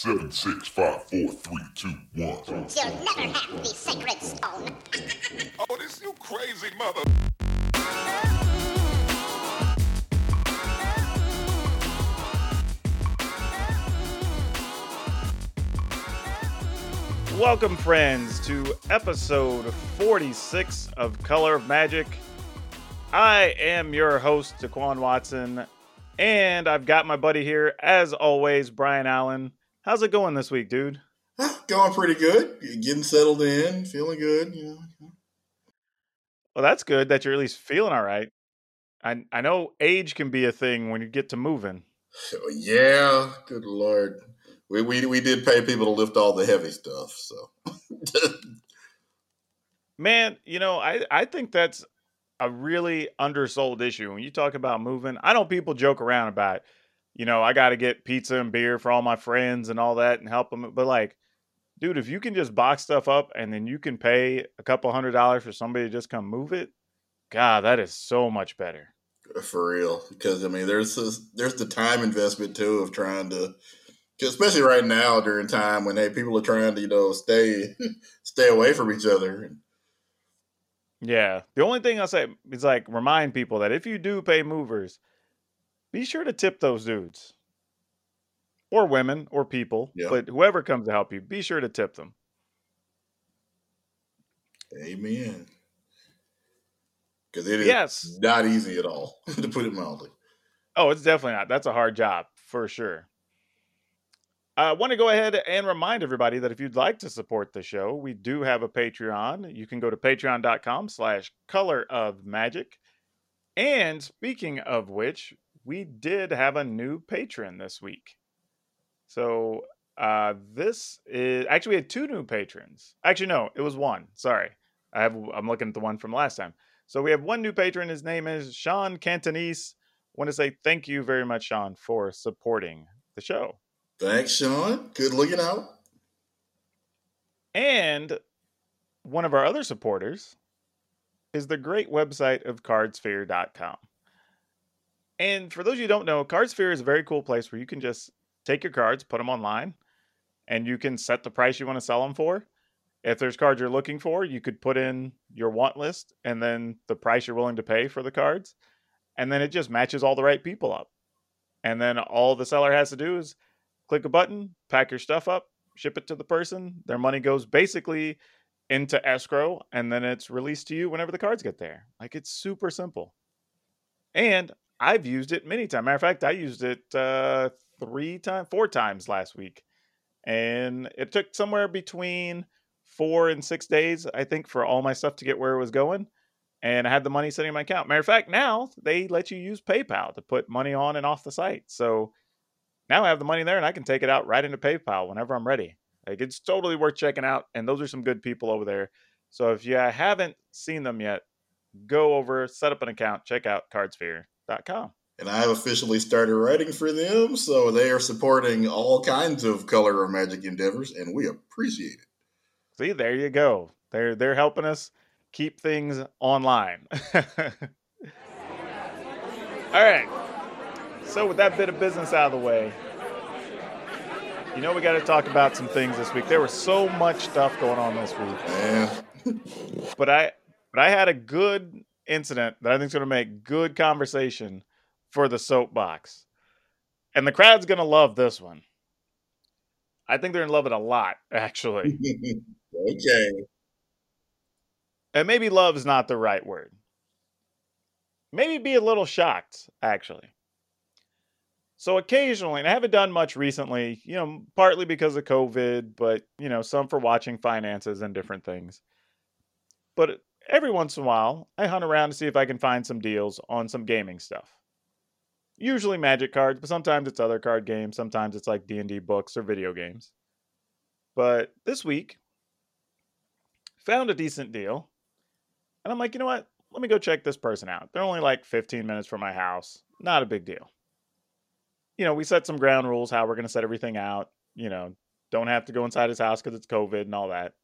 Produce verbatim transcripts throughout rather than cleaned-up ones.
Seven, six, five, four, three, two, one. You'll never have the sacred stone. Oh, this you crazy mother. Welcome, friends, to episode forty-six of Color of Magic. I am your host, Daquan Watson, and I've got my buddy here, as always, Brian Allen. How's it going this week, dude? Going pretty good. Getting settled in, feeling good. You know. Well, that's good that you're at least feeling all right. I I know age can be a thing when you get to moving. Yeah, good Lord. We, we we did pay people to lift all the heavy stuff, so. Man, you know, I, I think that's a really undersold issue. When you talk about moving, I know people joke around about, you know, I got to get pizza and beer for all my friends and all that and help them. But like, dude, if you can just box stuff up and then you can pay a couple hundred dollars for somebody to just come move it, God, that is so much better. For real, because I mean, there's this, there's the time investment too of trying to, especially right now during time when hey, people are trying to you know stay stay away from each other. Yeah, the only thing I'll say is like remind people that if you do pay movers, be sure to tip those dudes. Or women, or people, Yeah. But whoever comes to help you, be sure to tip them. Amen. Because it is yes. not easy at all, to put it mildly. Oh, it's definitely not. That's a hard job, for sure. I want to go ahead and remind everybody that if you'd like to support the show, we do have a Patreon. You can go to patreon.com slash color of magic. And speaking of which, we did have a new patron this week. So uh, this is actually we had two new patrons. Actually, no, it was one. Sorry. I have I'm looking at the one from last time. So we have one new patron. His name is Sean Cantonese. I want to say thank you very much, Sean, for supporting the show. Thanks, Sean. Good looking out. And one of our other supporters is the great website of cardsphere dot com. And for those of you who don't know, Cardsphere is a very cool place where you can just take your cards, put them online, and you can set the price you want to sell them for. If there's cards you're looking for, you could put in your want list and then the price you're willing to pay for the cards. And then it just matches all the right people up. And then all the seller has to do is click a button, pack your stuff up, ship it to the person. Their money goes basically into escrow, and then it's released to you whenever the cards get there. Like, it's super simple. And I've used it many times. Matter of fact, I used it uh, three times, four times last week. And it took somewhere between four and six days, I think, for all my stuff to get where it was going. And I had the money sitting in my account. Matter of fact, now they let you use PayPal to put money on and off the site. So now I have the money there and I can take it out right into PayPal whenever I'm ready. Like, it's totally worth checking out. And those are some good people over there. So if you haven't seen them yet, go over, set up an account, check out cardsphere dot com. And I have officially started writing for them, so they are supporting all kinds of Color of Magic endeavors, and we appreciate it. See, there you go. They're they're helping us keep things online. All right. So with that bit of business out of the way, you know we got to talk about some things this week. There was so much stuff going on this week. Yeah. but I but I had a good incident that I think is going to make good conversation for the soapbox. And the crowd's going to love this one. I think they're going to love it a lot, actually. Okay. And maybe love is not the right word. Maybe be a little shocked, actually. So occasionally, and I haven't done much recently, you know, partly because of COVID, but, you know, some for watching finances and different things. But every once in a while, I hunt around to see if I can find some deals on some gaming stuff. Usually Magic cards, but sometimes it's other card games. Sometimes it's like D and D books or video games. But this week, found a decent deal. And I'm like, you know what? Let me go check this person out. They're only like fifteen minutes from my house. Not a big deal. You know, we set some ground rules, how we're going to set everything out. You know, don't have to go inside his house because it's COVID and all that.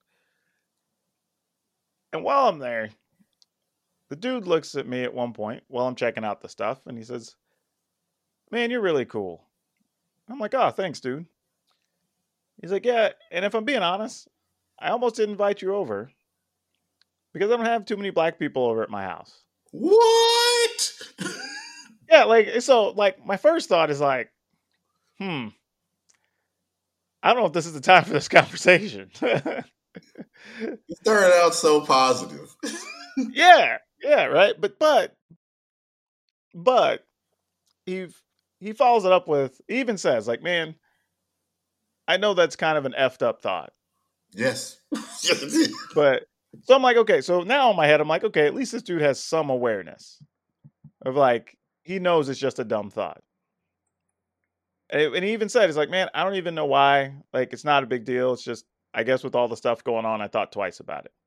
And while I'm there, the dude looks at me at one point while I'm checking out the stuff. And he says, man, you're really cool. I'm like, oh, thanks, dude. He's like, yeah, and if I'm being honest, I almost didn't invite you over because I don't have too many black people over at my house. What? Yeah, like so like my first thought is like, hmm, I don't know if this is the time for this conversation. You started out so positive. yeah, yeah, right. But but but he he follows it up with he even says like, man, I know that's kind of an effed up thought. Yes. But so I'm like, okay, so now in my head, I'm like, okay, at least this dude has some awareness of like, he knows it's just a dumb thought. And, and he even said, he's like, man, I don't even know why. Like, it's not a big deal. It's just, I guess with all the stuff going on, I thought twice about it.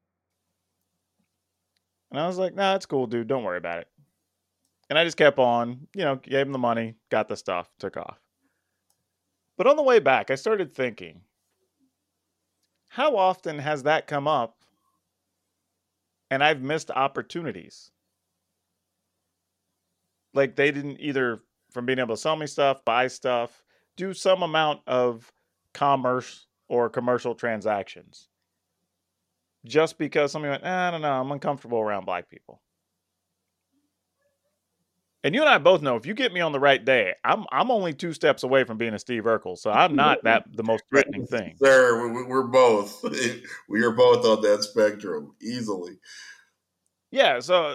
And I was like, nah, it's cool, dude. Don't worry about it. And I just kept on, you know, gave him the money, got the stuff, took off. But on the way back, I started thinking, how often has that come up and I've missed opportunities? Like they didn't either from being able to sell me stuff, buy stuff, do some amount of commerce or commercial transactions. Just because somebody went, I don't know, I'm uncomfortable around black people. And you and I both know if you get me on the right day, I'm I'm only two steps away from being a Steve Urkel, so I'm not that the most threatening thing. Sir, we, we're both. We are both on that spectrum easily. Yeah, so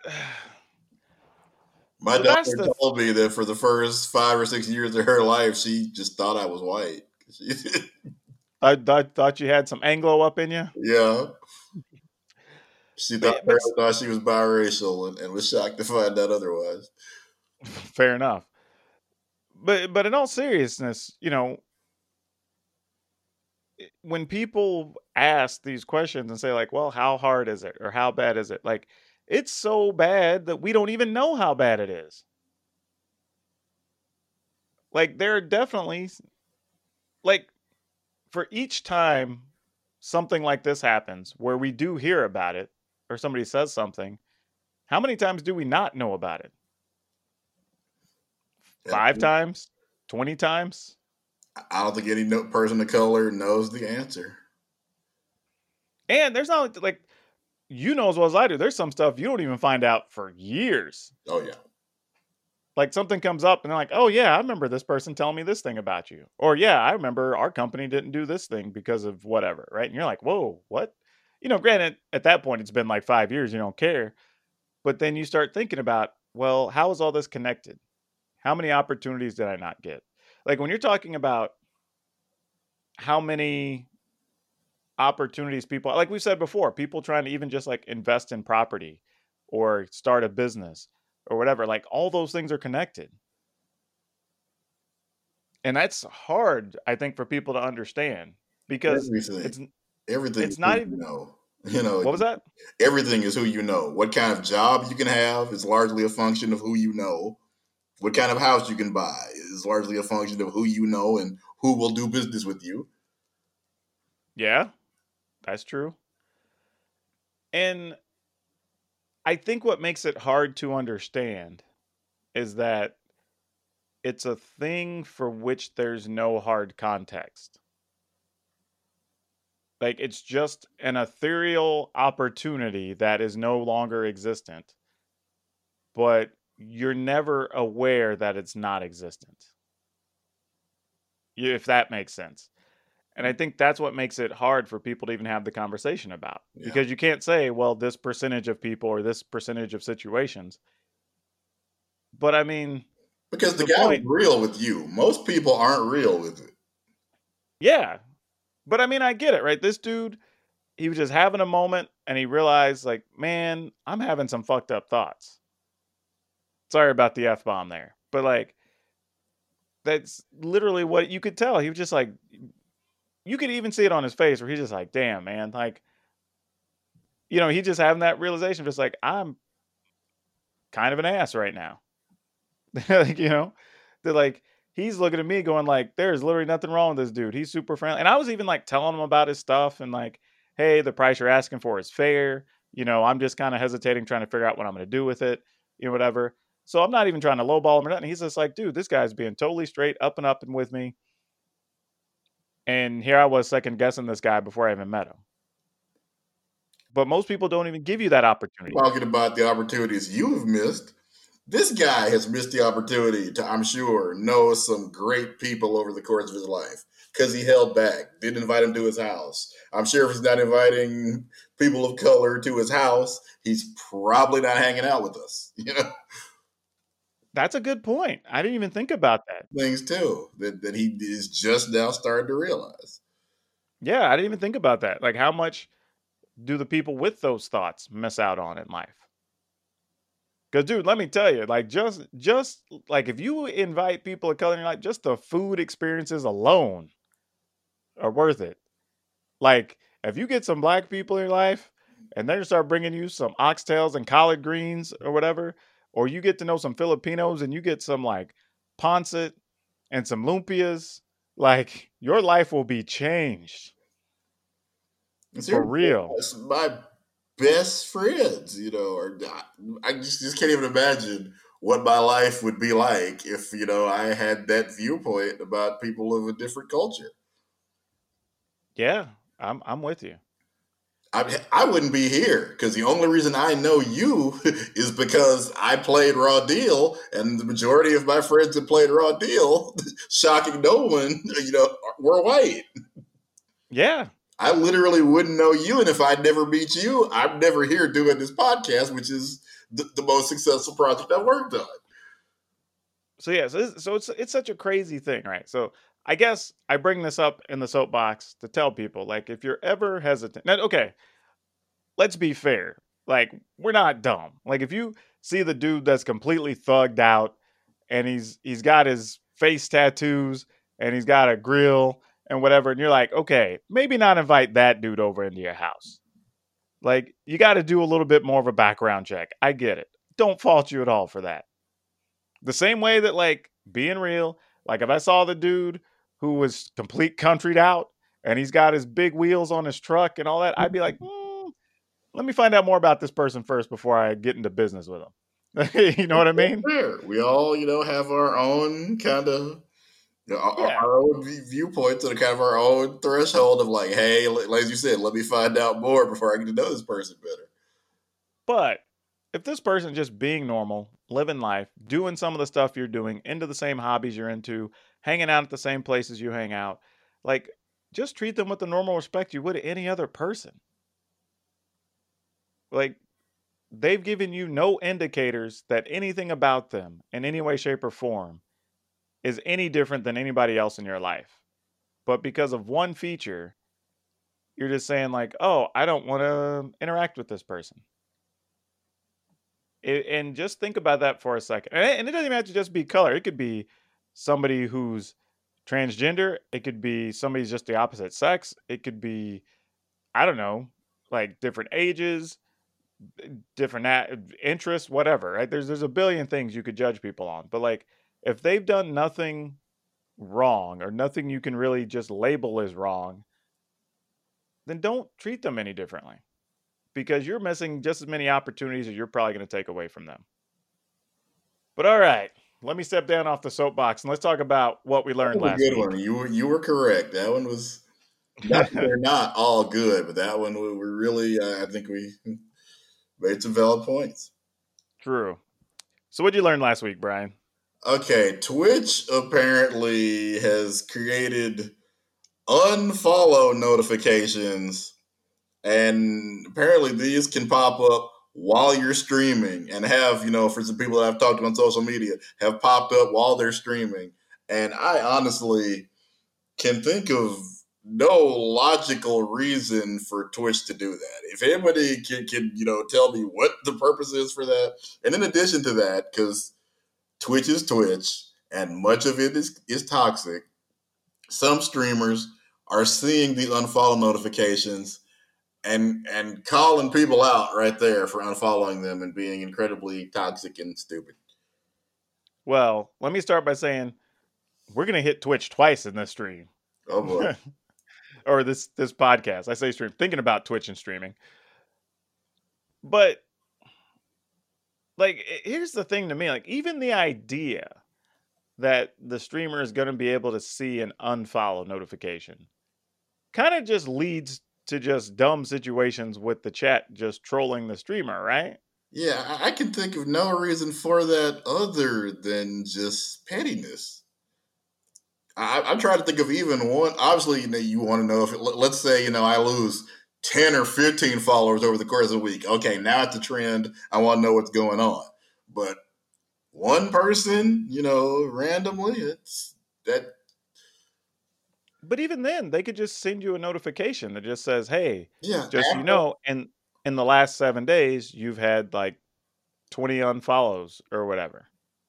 my so daughter the, told me that for the first five or six years of her life, she just thought I was white. I, I thought you had some Anglo up in you. Yeah. She thought, but, but, thought she was biracial and, and was shocked to find out otherwise. Fair enough. But but in all seriousness, you know, when people ask these questions and say like, well, how hard is it? Or how bad is it? Like, it's so bad that we don't even know how bad it is. Like, there are definitely, like, for each time something like this happens where we do hear about it or somebody says something, how many times do we not know about it? Five yeah. times? twenty times? I don't think any person of color knows the answer. And there's not, like, you know as well as I do, there's some stuff you don't even find out for years. Oh, yeah. Like, something comes up and they're like, oh, yeah, I remember this person telling me this thing about you. Or, yeah, I remember our company didn't do this thing because of whatever, right? And you're like, whoa, what? You know, granted, at that point, it's been like five years, you don't care. But then you start thinking about, well, how is all this connected? How many opportunities did I not get? Like, when you're talking about how many opportunities people, like we said before, people trying to even just like invest in property or start a business or whatever, like all those things are connected. And that's hard, I think, for people to understand because everything. it's everything it's not even you know. You know, what was that? Everything is who you know. What kind of job you can have is largely a function of who you know. What kind of house you can buy is largely a function of who you know and who will do business with you. Yeah, that's true. And I think what makes it hard to understand is that it's a thing for which there's no hard context. Like, it's just an ethereal opportunity that is no longer existent, but you're never aware that it's not existent. If that makes sense. And I think that's what makes it hard for people to even have the conversation about. Yeah. Because you can't say, well, this percentage of people or this percentage of situations. But I mean... Because the, the guy point, was real with you. Most people aren't real with it. Yeah. But I mean, I get it, right? This dude, he was just having a moment and he realized, like, man, I'm having some fucked up thoughts. Sorry about the F-bomb there. But, like, that's literally what you could tell. He was just like, you could even see it on his face where he's just like, damn, man. Like, you know, he just having that realization, just like, I'm kind of an ass right now. Like, you know, they're like, he's looking at me going like, there's literally nothing wrong with this dude. He's super friendly. And I was even like telling him about his stuff and like, hey, the price you're asking for is fair. You know, I'm just kind of hesitating, trying to figure out what I'm going to do with it, you know, whatever. So I'm not even trying to lowball him or nothing. He's just like, dude, this guy's being totally straight up and up and with me. And here I was second guessing this guy before I even met him. But most people don't even give you that opportunity. Talking about the opportunities you've missed, this guy has missed the opportunity to, I'm sure, know some great people over the course of his life because he held back, didn't invite him to his house. I'm sure if he's not inviting people of color to his house, he's probably not hanging out with us. You know, That's a good point. I didn't even think about that. things too that, that he is just now starting to realize. Yeah, I didn't even think about that. Like, how much do the people with those thoughts miss out on in life? Because, dude, let me tell you, like, just, just like if you invite people of color in your life, just the food experiences alone are worth it. Like, if you get some black people in your life and they start bringing you some oxtails and collard greens or whatever, or you get to know some Filipinos and you get some like pancit and some lumpias, like, your life will be changed. For real. My best friends, you know, or I just, just can't even imagine what my life would be like if, you know, I had that viewpoint about people of a different culture. Yeah, I'm I'm with you. I, I wouldn't be here because the only reason I know you is because I played Raw Deal, and the majority of my friends that played Raw Deal, shocking no one, you know, were white. Yeah. I literally wouldn't know you, and if I'd never meet you, I'm never here doing this podcast, which is the, the most successful project I've worked on. So yeah, so it's, so it's it's such a crazy thing, right? So I guess I bring this up in the soapbox to tell people, like, if you're ever hesitant, now, okay, let's be fair. Like, we're not dumb. Like, if you see the dude that's completely thugged out, and he's he's got his face tattoos, and he's got a grill and whatever, and you're like, okay, maybe not invite that dude over into your house. Like, you got to do a little bit more of a background check. I get it. Don't fault you at all for that. The same way that, like, being real, like, if I saw the dude who was complete countryed out and he's got his big wheels on his truck and all that, I'd be like, mm, let me find out more about this person first before I get into business with him. You know what I mean? Fair. We all, you know, have our own kind of, you know, our, Yeah. our own viewpoints and kind of our own threshold of like, hey, like you said, let me find out more before I get to know this person better. But if this person just being normal, living life, doing some of the stuff you're doing, into the same hobbies you're into, hanging out at the same places you hang out, like, just treat them with the normal respect you would any other person. Like, they've given you no indicators that anything about them in any way, shape, or form is any different than anybody else in your life. But because of one feature, you're just saying, like, oh, I don't want to interact with this person. It, and just think about that for a second. And it, and it doesn't even have to just be color. It could be somebody who's transgender. It could be somebody's just the opposite sex. It could be, I don't know, like different ages, different a- interests, whatever. Right? There's there's a billion things you could judge people on. But like, if they've done nothing wrong or nothing you can really just label as wrong, then don't treat them any differently, because you're missing just as many opportunities as you're probably going to take away from them. But all right, let me step down off the soapbox and let's talk about what we learned That was last a good week. one. You were you were correct. That one was not, they're not all good, but that one we we really uh, I think we made some valid points. True. So what did you learn last week, Brian? Okay, Twitch apparently has created unfollow notifications, and apparently these can pop up while you're streaming and have, you know, for some people that I've talked to on social media, have popped up while they're streaming. And I honestly can think of no logical reason for Twitch to do that. If anybody can, can you know, tell me what the purpose is for that. And in addition to that, because Twitch is Twitch, and much of it is, is toxic, some streamers are seeing the unfollow notifications and and calling people out right there for unfollowing them and being incredibly toxic and stupid. Well, let me start by saying we're going to hit Twitch twice in this stream. Oh boy. Or this this podcast. I say stream, thinking about Twitch and streaming. But like, here's the thing to me, like, even the idea that the streamer is going to be able to see an unfollow notification. Kind of just leads to just dumb situations with the chat just trolling the streamer, right? Yeah, I I can think of no reason for that other than just pettiness. I, I'm trying to think of even one. Obviously, you know, you want to know if, it, let- let's say, you know, I lose ten or fifteen followers over the course of a week. Okay, now it's a trend. I want to know what's going on. But one person, you know, randomly, it's that. But even then, they could just send you a notification that just says, "Hey, Yeah, just so you Apple. know, in in the last seven days, you've had like twenty unfollows or whatever."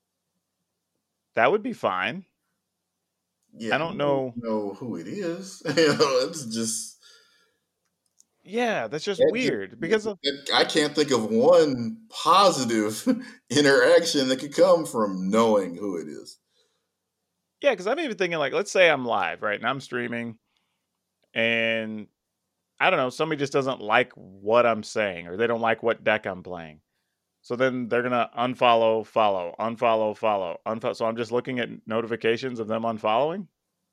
That would be fine. Yeah, I I don't don't know. know who it is. You know, it's just Yeah, that's just that just weird because of, that- I can't think of one positive interaction that could come from knowing who it is. yeah, because I'm even thinking like, let's say I'm live, right, and I'm streaming, and I don't know, somebody just doesn't like what I'm saying, or they don't like what deck I'm playing. So then they're gonna unfollow, follow, unfollow, follow, unfollow. So I'm just looking at notifications of them unfollowing.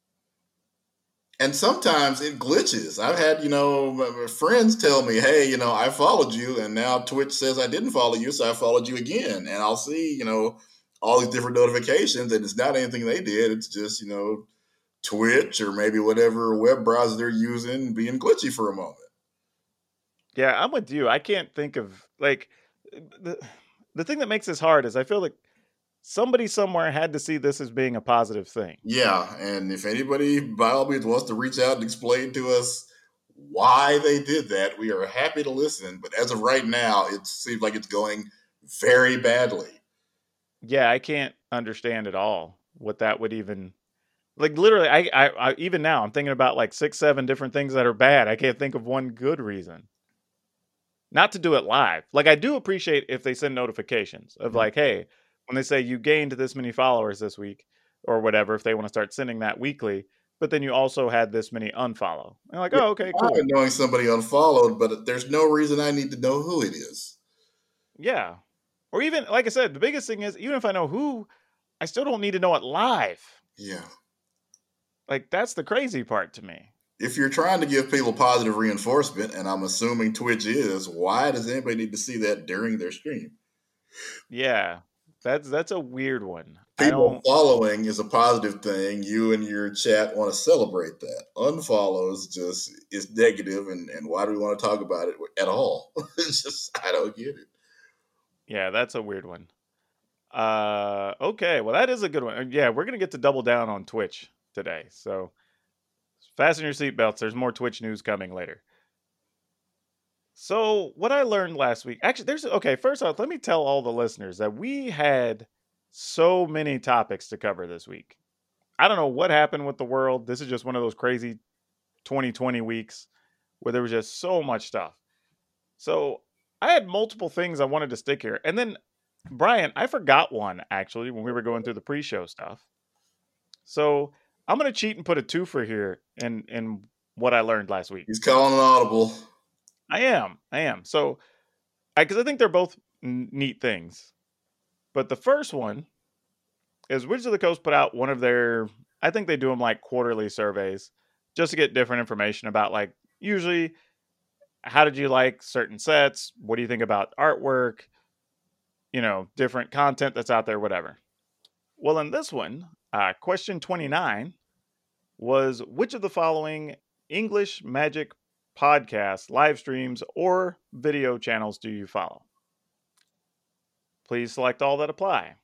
And sometimes it glitches. I've had, you know, my- my friends tell me, hey, you know, I followed you, and now Twitch says I didn't follow you, so I followed you again. And I'll see, you know, all these different notifications, and it's not anything they did. It's just, you know, Twitch or maybe whatever web browser they're using being glitchy for a moment. Yeah, I'm with you. I can't think of like the the thing that makes this hard is I feel like somebody somewhere had to see this as being a positive thing. Yeah, and if anybody by all means wants to reach out and explain to us why they did that, we are happy to listen. But as of right now, it seems like it's going very badly. Yeah, I can't understand at all what that would even like. Literally, I, I, I even now I'm thinking about like six, seven different things that are bad. I can't think of one good reason not to do it live. Like I do appreciate if they send notifications of like, hey, when they say you gained this many followers this week or whatever, if they want to start sending that weekly, but then you also had this many unfollow. And like, Yeah, oh, okay, fine cool. knowing somebody unfollowed, but there's no reason I need to know who it is. Yeah. Or even like I said, the biggest thing is even if I know who, I still don't need to know it live. Yeah. Like that's the crazy part to me. If you're trying to give people positive reinforcement, and I'm assuming Twitch is, why does anybody need to see that during their stream? Yeah. That's that's a weird one. I People don't following is a positive thing. You and your chat want to celebrate that. Unfollows just is negative, and, and why do we want to talk about it at all? It's just I don't get it. yeah, that's a weird one. Uh okay, well that is a good one. Uh, Yeah, we're gonna get to double down on Twitch today. So fasten your seatbelts. There's more Twitch news coming later. So what I learned last week, actually, there's okay. First off, let me tell all the listeners that we had so many topics to cover this week. I don't know what happened with the world. This is just one of those crazy twenty twenty weeks where there was just so much stuff. So I had multiple things I wanted to stick here, and then Brian, I forgot one actually when we were going through the pre-show stuff. So I'm gonna cheat and put a two for here in in what I learned last week. He's calling an audible. I am, I am. So I because I think they're both n- neat things. But the first one is Wizards of the Coast put out one of their. I think they do them like quarterly surveys just to get different information about like usually how did you like certain sets? What do you think about artwork? You know, different content that's out there, whatever. Well, in this one, uh, question twenty-nine was which of the following English Magic podcasts, live streams, or video channels do you follow? Please select all that apply.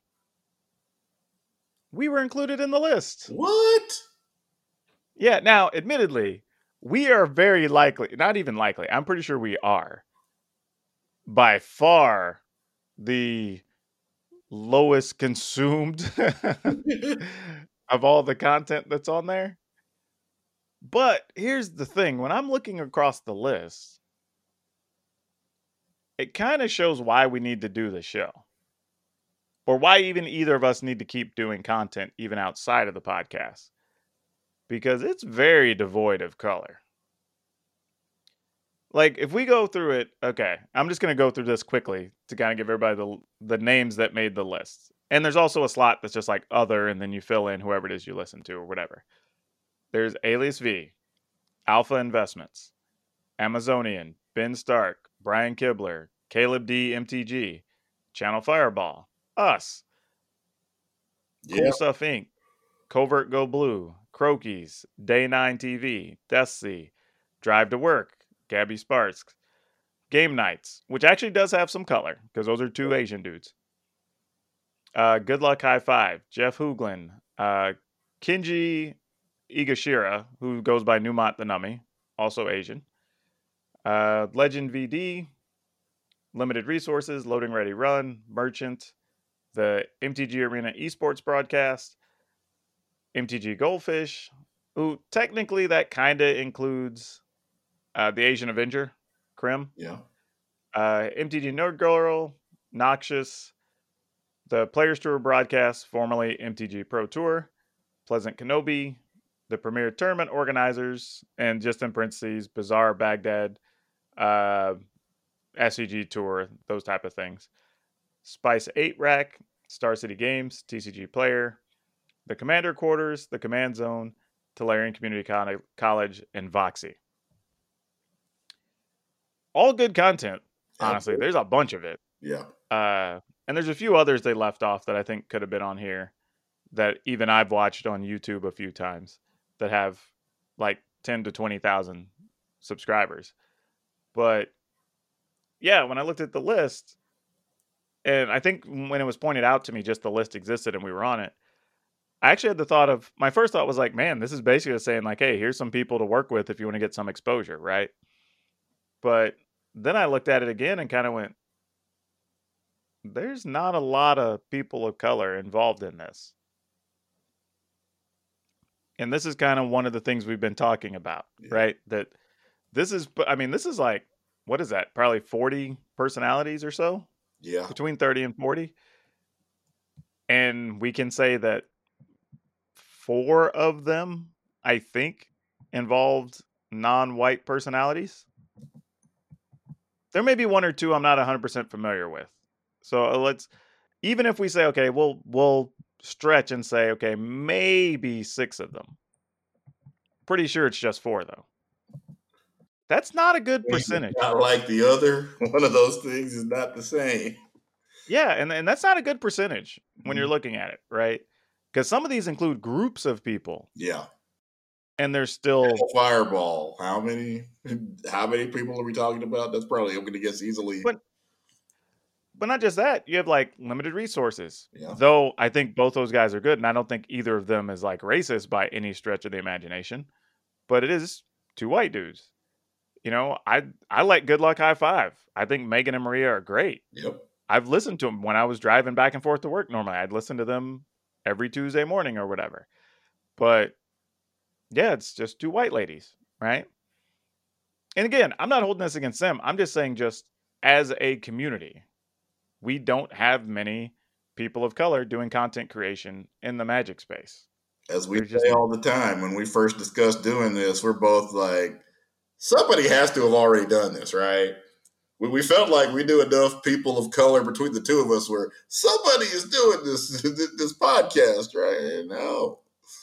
We were included in the list. What? Yeah, now, admittedly, we are very likely, not even likely, I'm pretty sure we are, by far the lowest consumed of all the content that's on there. But here's the thing when I'm looking across the list, it kind of shows why we need to do the show. Or why even either of us need to keep doing content even outside of the podcast. Because it's very devoid of color. Like, if we go through it, okay, I'm just going to go through this quickly to kind of give everybody the, the names that made the list. And there's also a slot that's just like other, and then you fill in whoever it is you listen to or whatever. There's Alias V, Alpha Investments, Amazonian, Ben Stark, Brian Kibler, Caleb D, M T G, Channel Fireball, us, Cool Yeah. Stuff Incorporated, Covert Go Blue, Crokies, Day nine T V, Deathsea, Drive to Work, Gabby Sparks, Game Nights, which actually does have some color because those are two Asian dudes. Uh, Good Luck High Five, Jeff Hooglin, uh, Kinji Igashira, who goes by Newmont the Nummy, also Asian. Uh, Legend V D, Limited Resources, Loading Ready Run, Merchant, the M T G Arena Esports Broadcast, M T G Goldfish, who technically that kind of includes uh, the Asian Avenger, Krim, Yeah. uh, M T G Nerd Girl, Noxious, the Players Tour Broadcast, formerly M T G Pro Tour, Pleasant Kenobi, the Premier Tournament Organizers, and just in parentheses, Bazaar Baghdad, uh, S C G Tour, those type of things. Spice eight Rack, Star City Games, T C G Player, the Commander Quarters, the Command Zone, Tolarian Community Con- College, and Voxy. All good content, honestly. Absolutely. There's a bunch of it. Yeah. Uh, and there's a few others they left off that I think could have been on here that even I've watched on YouTube a few times that have like ten to twenty thousand subscribers. But yeah, when I looked at the list, and I think when it was pointed out to me, just the list existed and we were on it, I actually had the thought of, my first thought was like, man, this is basically saying like, hey, here's some people to work with if you want to get some exposure, right? But then I looked at it again and kind of went, there's not a lot of people of color involved in this. And this is kind of one of the things we've been talking about, Yeah. right? That this is, I mean, this is like, what is that? Probably forty personalities or so, Yeah. between thirty and forty. And we can say that four of them, I think, involved non-white personalities. There may be one or two I'm not one hundred percent familiar with. So let's, even if we say, okay, we'll we'll stretch and say, okay, maybe six of them. Pretty sure it's just four, though. That's not a good percentage. Not like the other. One of those things is not the same. Yeah, and, and that's not a good percentage when Mhm. you're looking at it, right? Because some of these include groups of people, Yeah. and there's still, Fireball. How many? How many people are we talking about? That's probably, I'm going to guess, easily. but but not just that. You have like Limited Resources. Yeah. Though I think both those guys are good, and I don't think either of them is like racist by any stretch of the imagination. But it is two white dudes. You know, I I like Good Luck High Five. I think Megan and Maria are great. Yep. I've listened to them when I was driving back and forth to work. Normally, I'd listen to them every Tuesday morning or whatever. But yeah, it's just two white ladies, right? And again, I'm not holding this against them. I'm just saying, just as a community, we don't have many people of color doing content creation in the Magic space. As we There's say just- all the time, when we first discussed doing this, we're both like, somebody has to have already done this, right? We, we felt like we knew enough people of color between the two of us where somebody is doing this this podcast, right? No.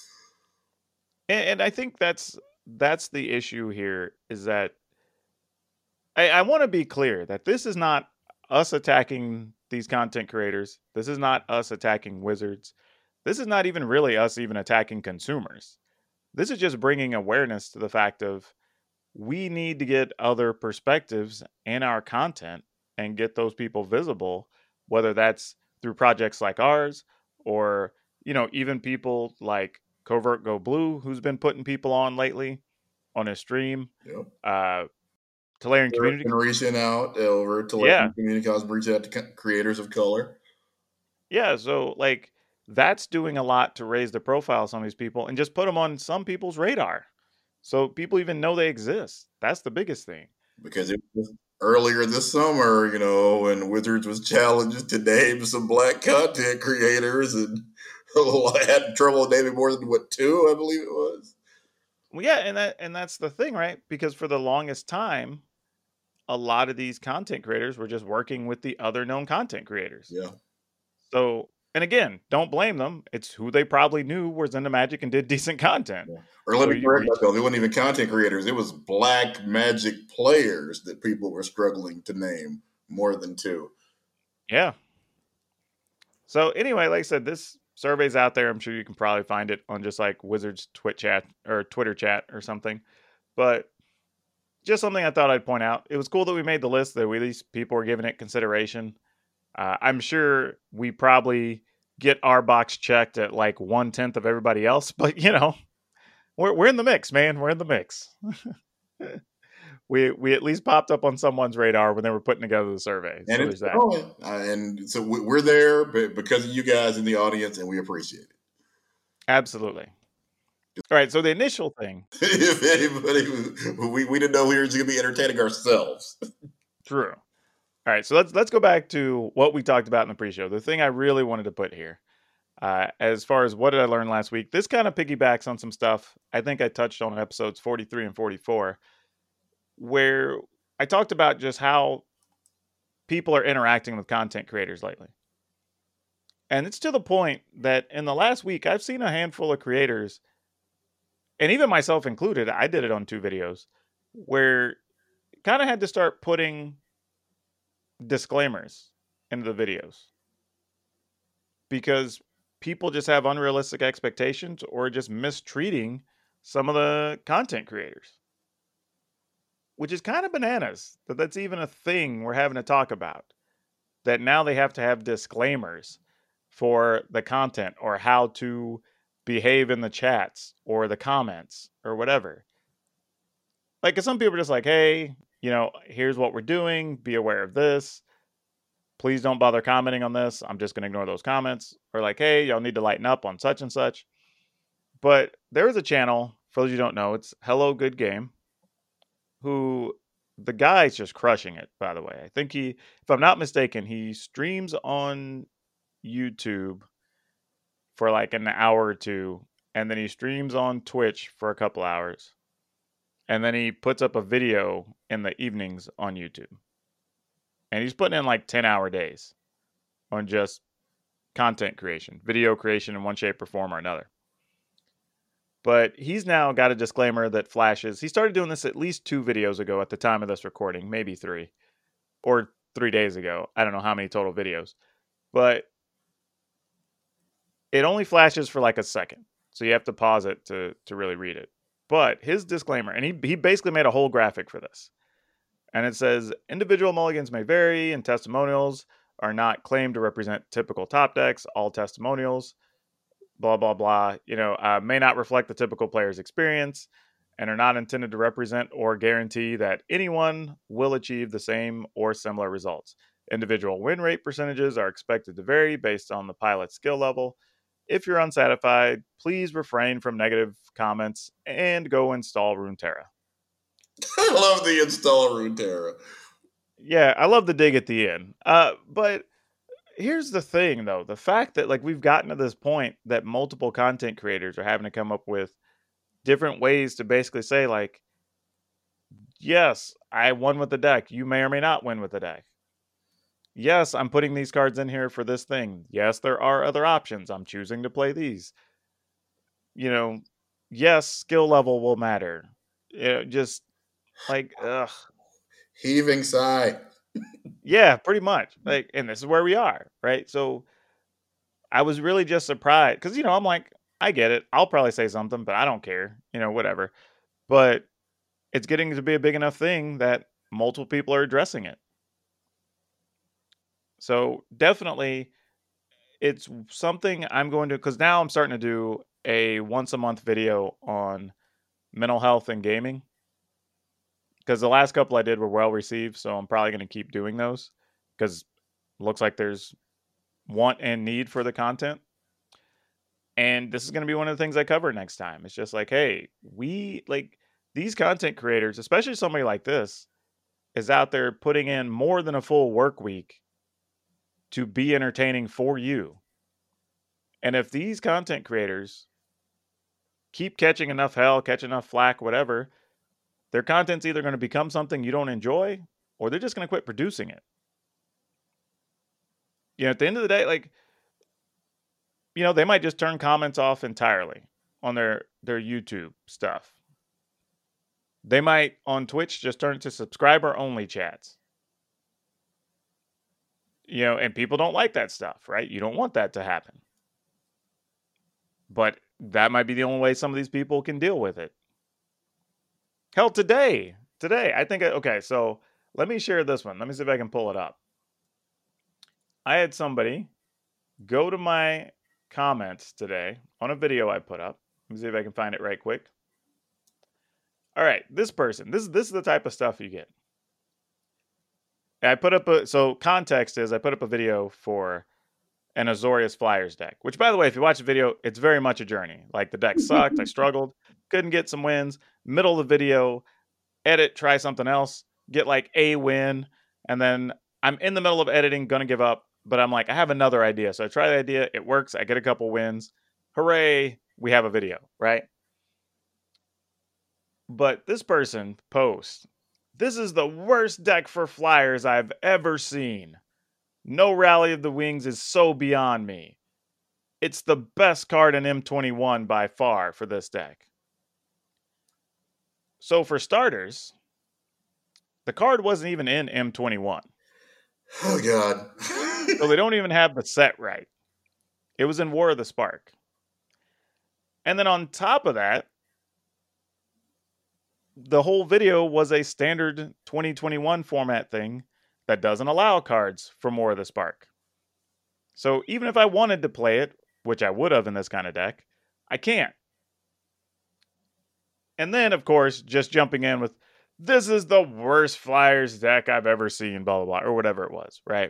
And, and I think that's that's the issue here, is that I, I want to be clear that this is not us attacking these content creators. This is not us attacking Wizards. This is not even really us even attacking consumers. This is just bringing awareness to the fact of, we need to get other perspectives in our content and get those people visible, whether that's through projects like ours or, you know, even people like Covert Go Blue, who's been putting people on lately on his stream. Yep. Uh, Tolarian We're Community. been reaching out over to Yeah. let community college reach out to co- creators of color. Yeah, so like that's doing a lot to raise the profile of some of these people and just put them on some people's radar, so people even know they exist. That's the biggest thing. Because it was earlier this summer, you know, when Wizards was challenged to name some black content creators and had trouble naming more than, what, two, I believe it was. Well, yeah, and that and that's the thing, right? Because for the longest time, a lot of these content creators were just working with the other known content creators. Yeah. So And again, don't blame them. It's who they probably knew was into Magic and did decent content. Yeah. Or let So me you correct reach- myself. It wasn't even content creators. It was black Magic players that people were struggling to name more than two. Yeah. So anyway, like I said, this survey's out there. I'm sure you can probably find it on just like Wizards Twitch chat or Twitter chat or something. But just something I thought I'd point out. It was cool that we made the list, that we, at least people were giving it consideration. Uh, I'm sure we probably get our box checked at like one tenth of everybody else, but you know, we're we're in the mix, man. We're in the mix. we we at least popped up on someone's radar when they were putting together the survey. So And there's it's that. growing. Uh, and so we- we're there be- because of you guys in the audience, and we appreciate it. Absolutely. All right. So the initial thing. If anybody, we, we didn't know we were just going to be entertaining ourselves. True. All right, so let's let's go back to what we talked about in the pre-show. The thing I really wanted to put here, uh, as far as what did I learn last week, this kind of piggybacks on some stuff I think I touched on in episodes forty-three and forty-four, where I talked about just how people are interacting with content creators lately. And it's to the point that in the last week, I've seen a handful of creators, and even myself included, I did it on two videos, where kind of had to start putting disclaimers into the videos because people just have unrealistic expectations or just mistreating some of the content creators, which is kind of bananas that that's even a thing we're having to talk about, that now they have to have disclaimers for the content or how to behave in the chats or the comments or whatever. Like, 'cause some people are just like, hey, you know, here's what we're doing. Be aware of this. Please don't bother commenting on this. I'm just going to ignore those comments. Or like, hey, y'all need to lighten up on such and such. But there is a channel, for those you don't know, it's Hello Good Game, who the guy's just crushing it, by the way. I think he, if I'm not mistaken, he streams on YouTube for like an hour or two, and then he streams on Twitch for a couple hours. And then he puts up a video in the evenings on YouTube. And he's putting in like ten hour days on just content creation, video creation in one shape or form or another. But he's now got a disclaimer that flashes. He started doing this at least two videos ago at the time of this recording, maybe three, or three days ago. I don't know how many total videos. But it only flashes for like a second. So you have to pause it to, to really read it. But his disclaimer, and he, he basically made a whole graphic for this. And it says, individual mulligans may vary, and testimonials are not claimed to represent typical top decks. All testimonials, blah, blah, blah, you know, uh, may not reflect the typical player's experience and are not intended to represent or guarantee that anyone will achieve the same or similar results. Individual win rate percentages are expected to vary based on the pilot's skill level. If you're unsatisfied, please refrain from negative comments and go install Runeterra. I love the install Runeterra. Yeah, I love the dig at the end. Uh, but here's the thing, though. The fact that like we've gotten to this point that multiple content creators are having to come up with different ways to basically say, like, yes, I won with the deck. You may or may not win with the deck. Yes, I'm putting these cards in here for this thing. Yes, there are other options. I'm choosing to play these. You know, yes, skill level will matter. You know, just like, ugh. Heaving sigh. Yeah, pretty much. Like, and this is where we are, right? So I was really just surprised because, you know, I'm like, I get it. I'll probably say something, but I don't care, you know, whatever. But it's getting to be a big enough thing that multiple people are addressing it. So definitely it's something I'm going to, because now I'm starting to do a once a month video on mental health and gaming. Because the last couple I did were well received, so I'm probably going to keep doing those because it looks like there's want and need for the content. And this is going to be one of the things I cover next time. It's just like, hey, we like these content creators, especially somebody like this, is out there putting in more than a full work week to be entertaining for you. And if these content creators keep catching enough hell, catch enough flack, whatever, their content's either going to become something you don't enjoy or they're just going to quit producing it. You know, at the end of the day, like, you know, they might just turn comments off entirely on their their YouTube stuff. They might on Twitch just turn it to subscriber only chats. You know, and people don't like that stuff, right? You don't want that to happen. But that might be the only way some of these people can deal with it. Hell, today, today, I think, okay, so let me share this one. Let me see if I can pull it up. I had somebody go to my comments today on a video I put up. Let me see if I can find it right quick. All right, this person, this, this is the type of stuff you get. I put up a, so context is I put up a video for an Azorius Flyers deck, which, by the way, if you watch the video, it's very much a journey. Like, the deck sucked, I struggled, couldn't get some wins. Middle of the video, edit, try something else, get like a win, and then I'm in the middle of editing, gonna give up, but I'm like, I have another idea. So I try the idea, it works, I get a couple wins. Hooray, we have a video, right? But this person posts, "This is the worst deck for Flyers I've ever seen. No Rally of the Wings is so beyond me. It's the best card in M twenty-one by far for this deck." So for starters, the card wasn't even in M twenty-one. Oh, God. So they don't even have the set right. It was in War of the Spark. And then on top of that, the whole video was a standard twenty twenty-one format thing that doesn't allow cards from War of the Spark. So even if I wanted to play it, which I would have in this kind of deck, I can't. And then, of course, just jumping in with, "This is the worst Flyers deck I've ever seen," blah, blah, blah, or whatever it was, right?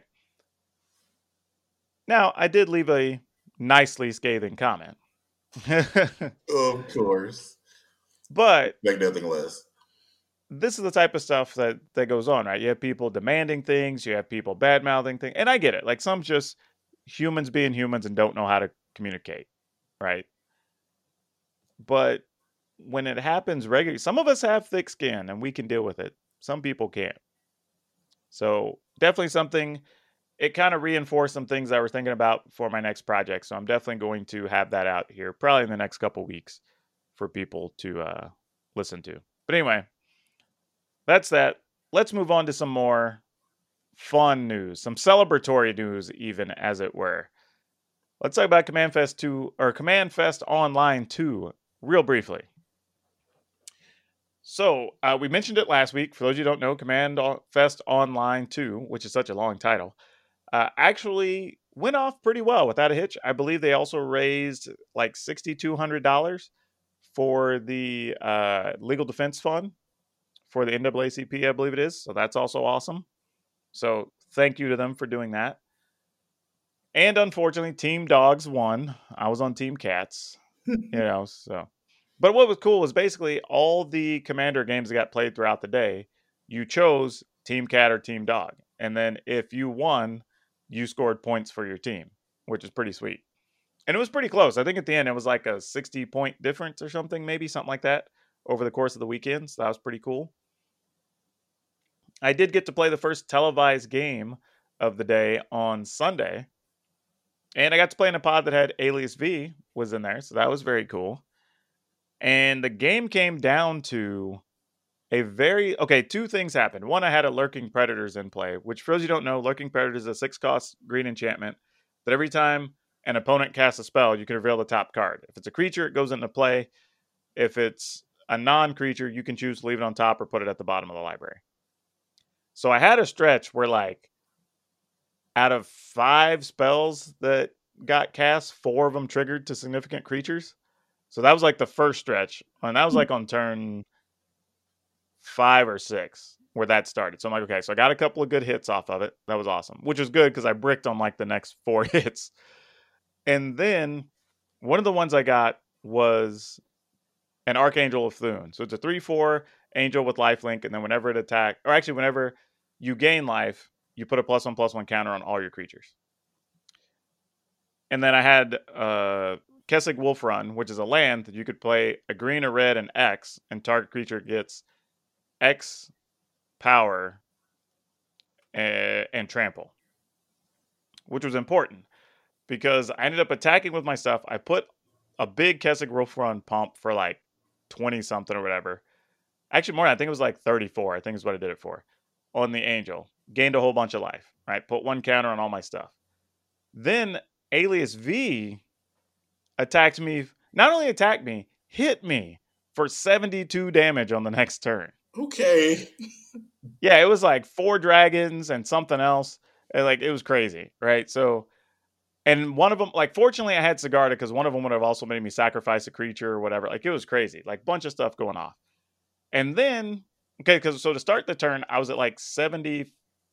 Now, I did leave a nicely scathing comment. Of course. But Like nothing less. This is the type of stuff that, that goes on, right? You have people demanding things, you have people bad-mouthing things, and I get it. Like, some just humans being humans and don't know how to communicate, right? But when it happens regularly, some of us have thick skin and we can deal with it. Some people can't. So definitely something, it kind of reinforced some things I was thinking about for my next project. So I'm definitely going to have that out here probably in the next couple weeks for people to uh, listen to. But anyway, that's that. Let's move on to some more fun news, some celebratory news, even, as it were. Let's talk about Command Fest two, or Command Fest Online two, real briefly. So, uh, we mentioned it last week. For those of you who don't know, Command Fest Online two, which is such a long title, uh, actually went off pretty well without a hitch. I believe they also raised like six thousand two hundred dollars for the uh, Legal Defense Fund for the N double A C P, I believe it is. So that's also awesome. So thank you to them for doing that. And unfortunately, Team Dogs won. I was on Team Cats, you know, so. But what was cool was basically all the Commander games that got played throughout the day, you chose Team Cat or Team Dog. And then if you won, you scored points for your team, which is pretty sweet. And it was pretty close. I think at the end, it was like a sixty point difference or something, maybe something like that over the course of the weekend. So that was pretty cool. I did get to play the first televised game of the day on Sunday. And I got to play in a pod that had Alias V was in there. So that was very cool. And the game came down to a very... Okay, two things happened. One, I had a Lurking Predators in play, which for those you don't know, Lurking Predators is a six-cost green enchantment that every time an opponent casts a spell, you can reveal the top card. If it's a creature, it goes into play. If it's a non-creature, you can choose to leave it on top or put it at the bottom of the library. So I had a stretch where, like, out of five spells that got cast, four of them triggered to significant creatures. So that was like the first stretch. And that was like on turn five or six where that started. So I'm like, okay, so I got a couple of good hits off of it. That was awesome, which was good because I bricked on like the next four hits. And then one of the ones I got was an Archangel of Thune. So it's a three four angel with lifelink. And then whenever it attack, or actually whenever you gain life, you put a plus one plus one counter on all your creatures. And then I had uh, Kessig Wolf Run, which is a land that you could play a green, a red, and X, and target creature gets X power and, and trample, which was important. because I ended up attacking with my stuff. I put a big Kessig Wolf Run pump for like twenty something or whatever. Actually, more, I think it was like thirty-four. I think is what I did it for on the Angel. Gained a whole bunch of life, right? Put one counter on all my stuff. Then Alias V attacked me. Not only attacked me, hit me for seventy-two damage on the next turn. Okay. Yeah, it was like four dragons and something else. And like, it was crazy, right? So, and one of them, like, fortunately I had Sigarda because one of them would have also made me sacrifice a creature or whatever. Like, it was crazy. Like, bunch of stuff going off. And then, okay, because so to start the turn, I was at like seventy-five.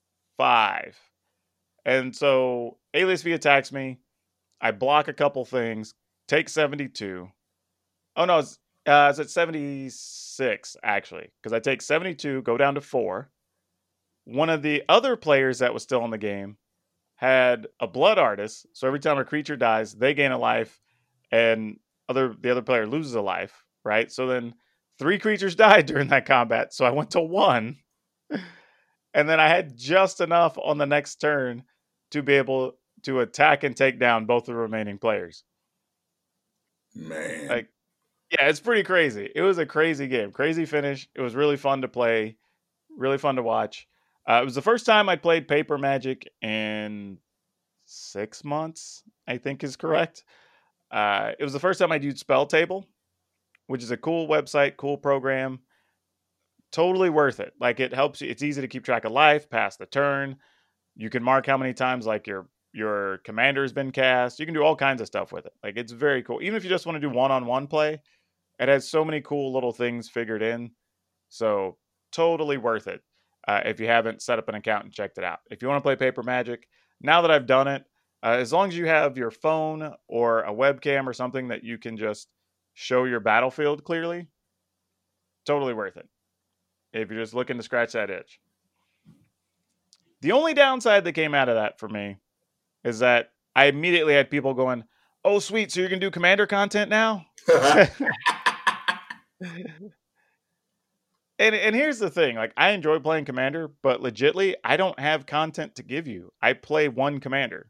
And so Alias V attacks me. I block a couple things, take seventy-two. Oh, no, it's, uh, it's at seventy-six, actually, because I take seventy-two, go down to four. One of the other players that was still in the game had a Blood Artist, so every time a creature dies, they gain a life, and other the other player loses a life, right? So then three creatures died during that combat, so I went to one, and then I had just enough on the next turn to be able to attack and take down both the remaining players. Man. Like, yeah, it's pretty crazy. It was a crazy game. Crazy finish. It was really fun to play. Really fun to watch. Uh, it was the first time I played Paper Magic in six months, I think is correct. Uh, it was the first time I'd used Spell Table, which is a cool website, cool program. Totally worth it. Like, it helps you. It's easy to keep track of life, pass the turn. You can mark how many times, like, your your commander has been cast. You can do all kinds of stuff with it. Like, it's very cool. Even if you just want to do one-on-one play, it has so many cool little things figured in. So, totally worth it. Uh, if you haven't set up an account and checked it out. If you want to play Paper Magic, now that I've done it, uh, as long as you have your phone or a webcam or something that you can just show your battlefield clearly, totally worth it. If you're just looking to scratch that itch. The only downside that came out of that for me is that I immediately had people going, oh, sweet, so you're going to do Commander content now? And and here's the thing, like, I enjoy playing Commander, but legitly, I don't have content to give you. I play one Commander.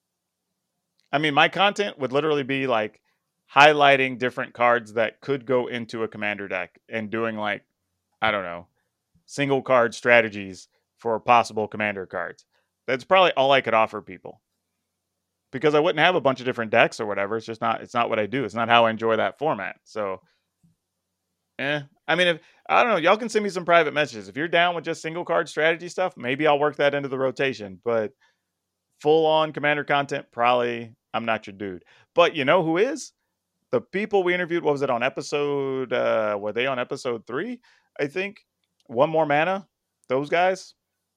I mean, my content would literally be like highlighting different cards that could go into a Commander deck and doing, like, I don't know, single card strategies for possible Commander cards. That's probably all I could offer people. Because I wouldn't have a bunch of different decks or whatever. It's just not, it's not what I do. It's not how I enjoy that format. So, eh. I mean, if, I don't know, y'all can send me some private messages. If you're down with just single card strategy stuff, maybe I'll work that into the rotation. But full on Commander content, probably I'm not your dude. But you know who is? The people we interviewed, what was it on episode, uh, were they on episode three? I think. One More Mana. Those guys.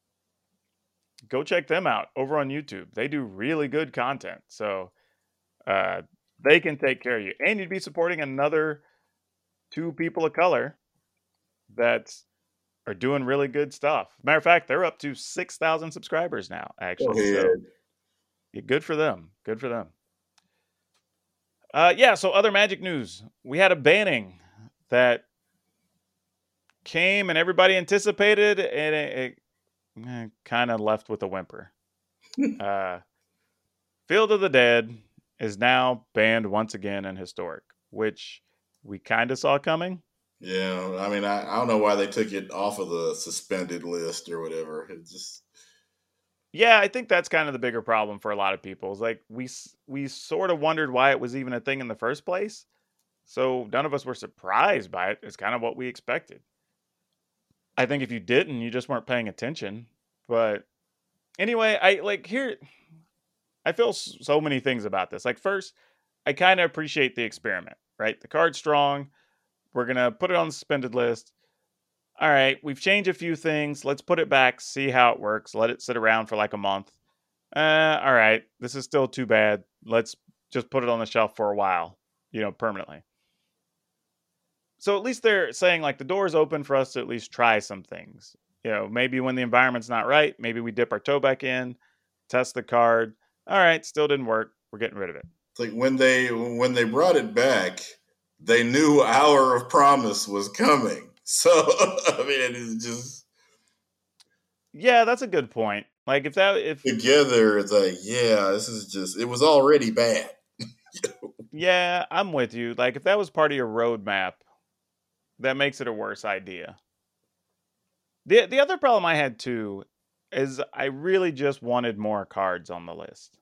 Go check them out over on YouTube. They do really good content. So uh, they can take care of you. And you'd be supporting another two people of color that are doing really good stuff. Matter of fact, they're up to six thousand subscribers now, actually. So yeah, good for them. Good for them. Uh, yeah, so other Magic news. We had a banning that came and everybody anticipated, and it, it eh, kind of left with a whimper. uh, Field of the Dead is now banned once again in Historic, which we kind of saw coming. Yeah, I mean, I, I don't know why they took it off of the suspended list or whatever. It just, yeah, I think that's kind of the bigger problem for a lot of people. It's like we we sort of wondered why it was even a thing in the first place. So none of us were surprised by it. It's kind of what we expected. I think if you didn't, you just weren't paying attention. But anyway, I like here. I feel so many things about this. Like, first, I kind of appreciate the experiment, right? The card's strong. We're going to put it on the suspended list. All right, we've changed a few things. Let's put it back, see how it works. Let it sit around for like a month. Uh, all right, this is still too bad. Let's just put it on the shelf for a while, you know, permanently. So at least they're saying, like, the door's open for us to at least try some things. You know, maybe when the environment's not right, maybe we dip our toe back in, test the card. All right, still didn't work. We're getting rid of it. It's like when they when they brought it back, they knew Hour of Promise was coming. So, I mean, it's just... Yeah, that's a good point. Like if that if Together, it's like, yeah, this is just, it was already bad. yeah, I'm with you. Like if that was part of your roadmap, that makes it a worse idea. The the other problem I had too is I really just wanted more cards on the list.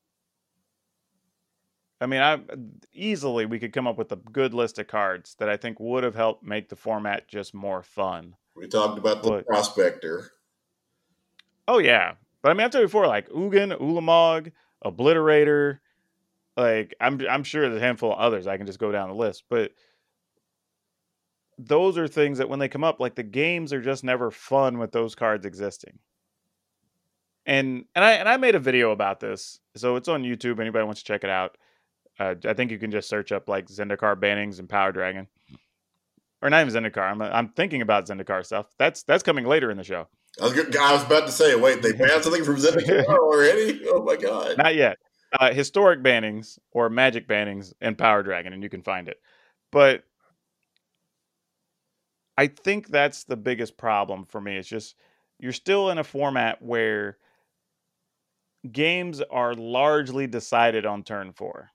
I mean, I easily we could come up with a good list of cards that I think would have helped make the format just more fun. We talked about the But prospector. oh yeah, but I mean, I've told you before, like Ugin, Ulamog, Obliterator. Like I'm, I'm sure there's a handful of others. I can just go down the list, but those are things that when they come up, like the games are just never fun with those cards existing. And and I and I made a video about this, so it's on YouTube. Anybody wants to check it out? Uh, I think you can just search up like Zendikar bannings and Power Dragon, or not even Zendikar. I'm I'm thinking about Zendikar stuff. That's that's coming later in the show. I was, I was about to say, wait, they banned something from Zendikar already? Oh my god! Not yet. Uh, historic bannings or magic bannings and Power Dragon, and you can find it. But I think that's the biggest problem for me. It's just you're still in a format where games are largely decided on turn four.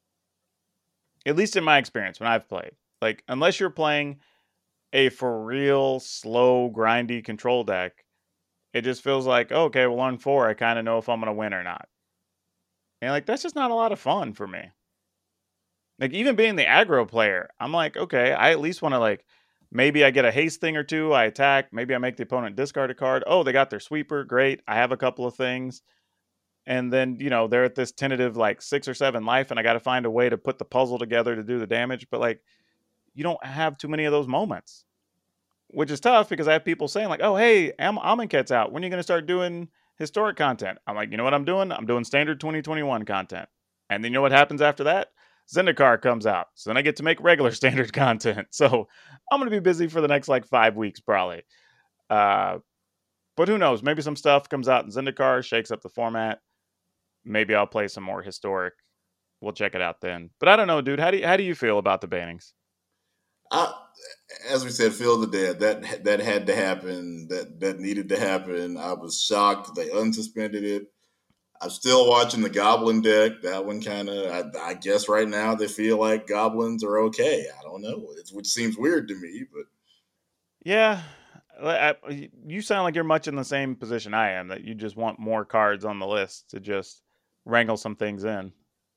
At least in my experience when I've played. Like, unless you're playing a for real, slow, grindy control deck, it just feels like, oh, okay, well, on four, I kind of know if I'm going to win or not. And, like, that's just not a lot of fun for me. Like, even being the aggro player, I'm like, okay, I at least want to, like, maybe I get a haste thing or two, I attack, maybe I make the opponent discard a card. Oh, they got their sweeper, great. I have a couple of things. And then, you know, they're at this tentative, like, six or seven life, and I got to find a way to put the puzzle together to do the damage. But, like, you don't have too many of those moments, which is tough because I have people saying, like, oh, hey, Am- Amonkhet's out. When are you going to start doing historic content? I'm like, you know what I'm doing? I'm doing standard twenty twenty-one content. And then you know what happens after that? Zendikar comes out. So then I get to make regular standard content. So I'm going to be busy for the next, like, five weeks probably. Uh, but who knows? Maybe some stuff comes out in Zendikar, shakes up the format. Maybe I'll play some more historic. We'll check it out then. But I don't know, dude. How do you, how do you feel about the bannings? I, as we said, Field of the Dead. That that had to happen. That that needed to happen. I was shocked they unsuspended it. I'm still watching the Goblin deck. That one kind of, I, I guess right now they feel like Goblins are okay. I don't know, it's, which seems weird to me, but Yeah. I, I, you sound like you're much in the same position I am, that you just want more cards on the list to just wrangle some things in.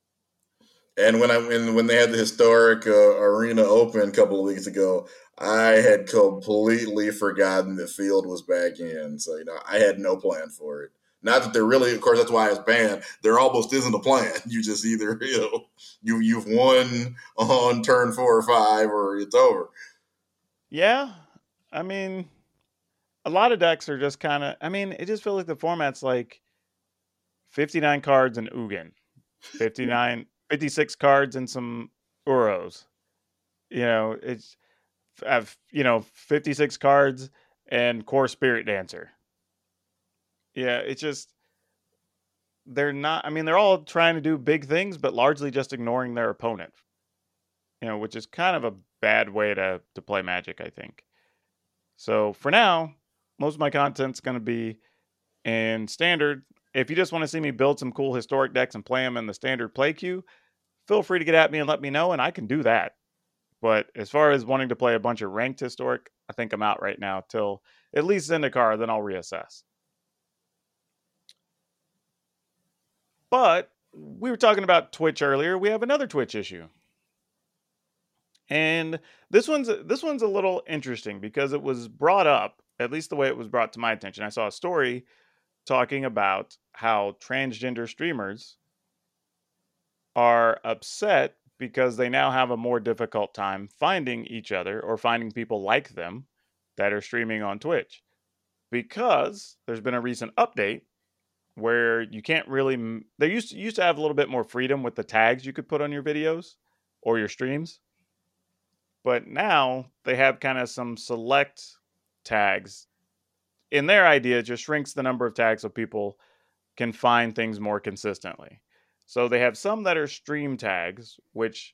And when I when when they had the historic uh, arena open a couple of weeks ago, I had completely forgotten that Field was back in. So you know, I had no plan for it. Not that there really, of course, that's why it's banned. There almost isn't a plan. You just either you know you you've won on turn four or five, or it's over. Yeah, I mean, a lot of decks are just kind of. I mean, it just feels like the format's like fifty-nine cards in Ugin, fifty-nine. fifty-six cards and some Uros. You know, it's I've you know fifty-six cards and Core Spirit Dancer. Yeah, it's just they're not. I mean, they're all trying to do big things, but largely just ignoring their opponent. You know, which is kind of a bad way to to play Magic, I think. So for now, most of my content's going to be in Standard. If you just want to see me build some cool historic decks and play them in the Standard play queue, feel free to get at me and let me know, and I can do that. But as far as wanting to play a bunch of ranked historic, I think I'm out right now till at least Zendikar, then I'll reassess. But we were talking about Twitch earlier. We have another Twitch issue. And this one's this one's a little interesting because it was brought up, at least the way it was brought to my attention. I saw a story talking about how transgender streamers are upset because they now have a more difficult time finding each other or finding people like them that are streaming on Twitch, because there's been a recent update where you can't really, they used to, used to have a little bit more freedom with the tags you could put on your videos or your streams, but now they have kind of some select tags. In their idea, it just shrinks the number of tags so people can find things more consistently. So they have some that are stream tags, which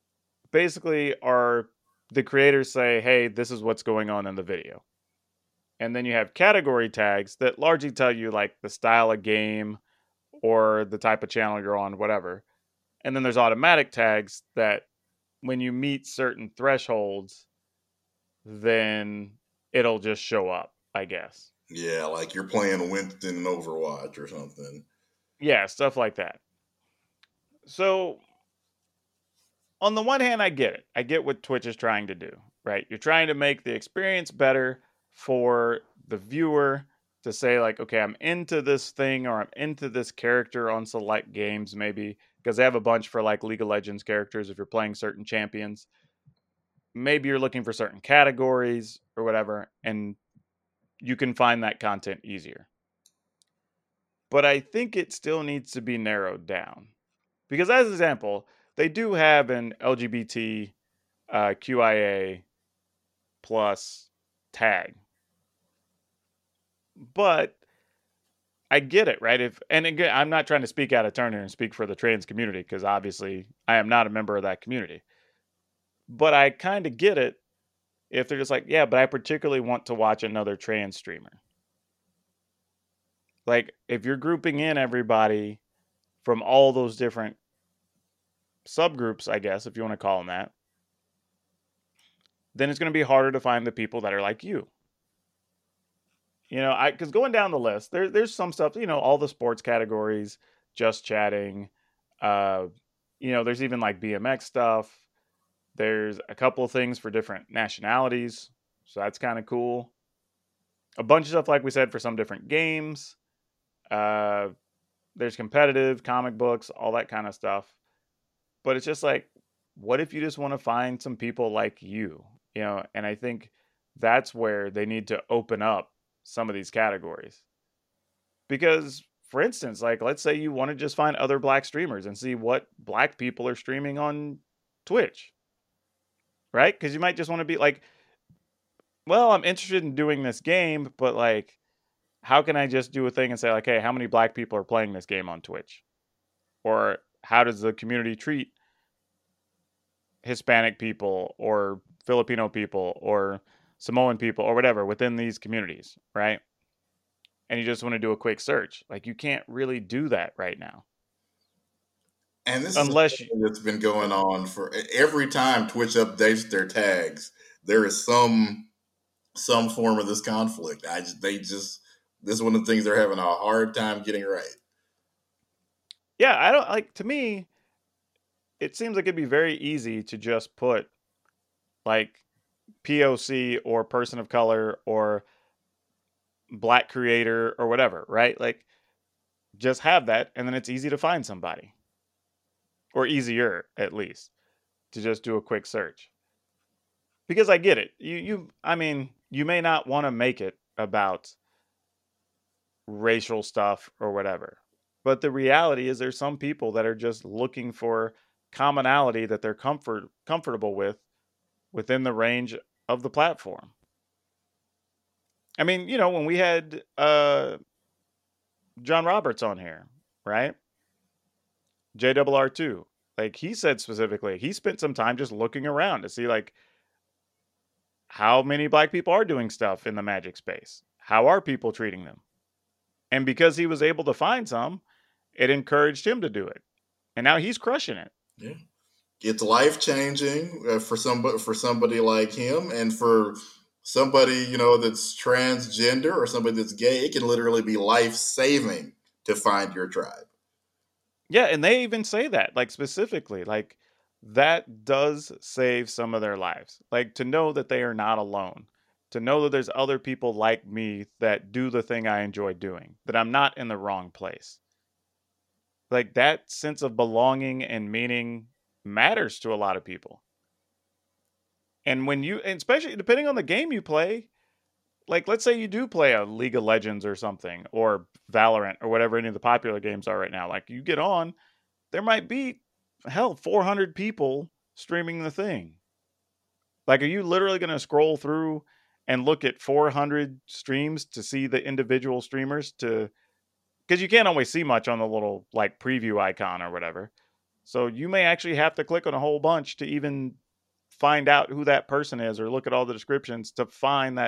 basically are the creators say, hey, this is what's going on in the video. And then you have category tags that largely tell you like the style of game or the type of channel you're on, whatever. And then there's automatic tags that when you meet certain thresholds, then it'll just show up, I guess. Yeah, like you're playing Winston in Overwatch or something. Yeah, stuff like that. So on the one hand, I get it. I get what Twitch is trying to do, right? You're trying to make the experience better for the viewer to say like, okay, I'm into this thing or I'm into this character on select games maybe, because they have a bunch for like League of Legends characters if you're playing certain champions. Maybe you're looking for certain categories or whatever, and you can find that content easier. But I think it still needs to be narrowed down. Because as an example, they do have an L G B T uh, Q I A plus tag. But I get it, right? If and again, I'm not trying to speak out of turn here and speak for the trans community, because obviously I am not a member of that community. But I kind of get it if they're just like, yeah, but I particularly want to watch another trans streamer. Like, if you're grouping in everybody from all those different subgroups, I guess, if you want to call them that, then it's going to be harder to find the people that are like you. You know, I because going down the list, there, there's some stuff, you know, all the sports categories, just chatting. Uh, you know, there's even like B M X stuff. There's a couple of things for different nationalities. So that's kind of cool. A bunch of stuff, like we said, for some different games. Uh, there's competitive, comic books, all that kind of stuff. But it's just like, what if you just want to find some people like you? You know, and I think that's where they need to open up some of these categories. Because, for instance, like, let's say you want to just find other black streamers and see what black people are streaming on Twitch. Right? Because you might just want to be like, well, I'm interested in doing this game, but like, how can I just do a thing and say like, hey, how many black people are playing this game on Twitch? Or how does the community treat Hispanic people or Filipino people or Samoan people or whatever within these communities, right? And you just want to do a quick search. Like, you can't really do that right now. And this Unless is something that's been going on for every time Twitch updates their tags, there is some some form of this conflict. I just, they just this is one of the things they're having a hard time getting right. Yeah, I don't like to me, it seems like it'd be very easy to just put like P O C or person of color or black creator or whatever, right? Like, just have that, and then it's easy to find somebody. Or easier, at least, to just do a quick search. Because I get it. You, you, I mean, you may not want to make it about racial stuff or whatever. But the reality is there's some people that are just looking for commonality that they're comfort comfortable with within the range of the platform. I mean, you know, when we had uh, John Roberts on here, right? J R R two, like he said specifically, he spent some time just looking around to see like how many black people are doing stuff in the Magic space. How are people treating them? And because he was able to find some, it encouraged him to do it. And now he's crushing it. Yeah. It's life changing uh, for somebody for somebody like him, and for somebody, you know, that's transgender or somebody that's gay, it can literally be life saving to find your tribe. Yeah, and they even say that, like, specifically, like, that does save some of their lives. Like, to know that they are not alone, to know that there's other people like me that do the thing I enjoy doing, that I'm not in the wrong place. Like, that sense of belonging and meaning matters to a lot of people. And when you, and especially depending on the game you play, like, let's say you do play a League of Legends or something, or Valorant, or whatever any of the popular games are right now. Like, you get on, there might be, hell, four hundred people streaming the thing. Like, are you literally going to scroll through and look at four hundred streams to see the individual streamers to, because you can't always see much on the little, like, preview icon or whatever. So you may actually have to click on a whole bunch to even find out who that person is, or look at all the descriptions to find that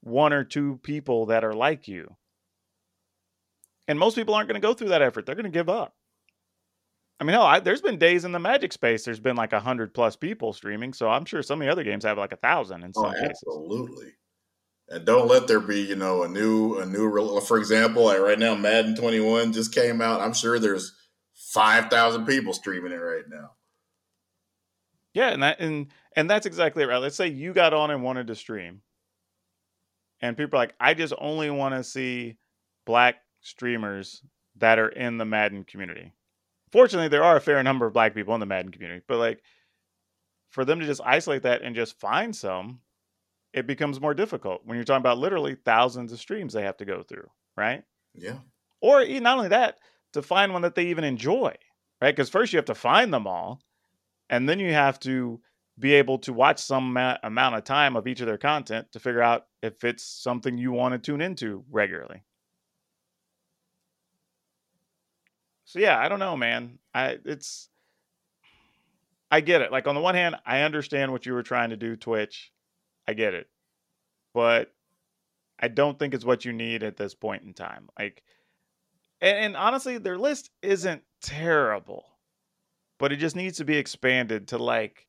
one or two people that are like you. And most people aren't going to go through that effort. They're going to give up. I mean, hell, I, there's been days in the Magic space, there's been like a hundred plus people streaming. So I'm sure some of the other games have like a thousand in some Oh, cases. absolutely. And don't let there be, you know, a new, a new, for example, like right now, Madden twenty-one just came out. I'm sure there's five thousand people streaming it right now. Yeah. And that, and, and that's exactly right. Let's say you got on and wanted to stream and people are like, I just only want to see black streamers that are in the Madden community. Fortunately, there are a fair number of black people in the Madden community, but like for them to just isolate that and just find some, it becomes more difficult when you're talking about literally thousands of streams they have to go through, right? Yeah. Or not only that, to find one that they even enjoy, right? Because first you have to find them all, and then you have to be able to watch some ma- amount of time of each of their content to figure out if it's something you want to tune into regularly. So yeah, I don't know, man. I it's I get it. Like on the one hand, I understand what you were trying to do, Twitch. I get it. But I don't think it's what you need at this point in time. Like and, and honestly, their list isn't terrible. But it just needs to be expanded to like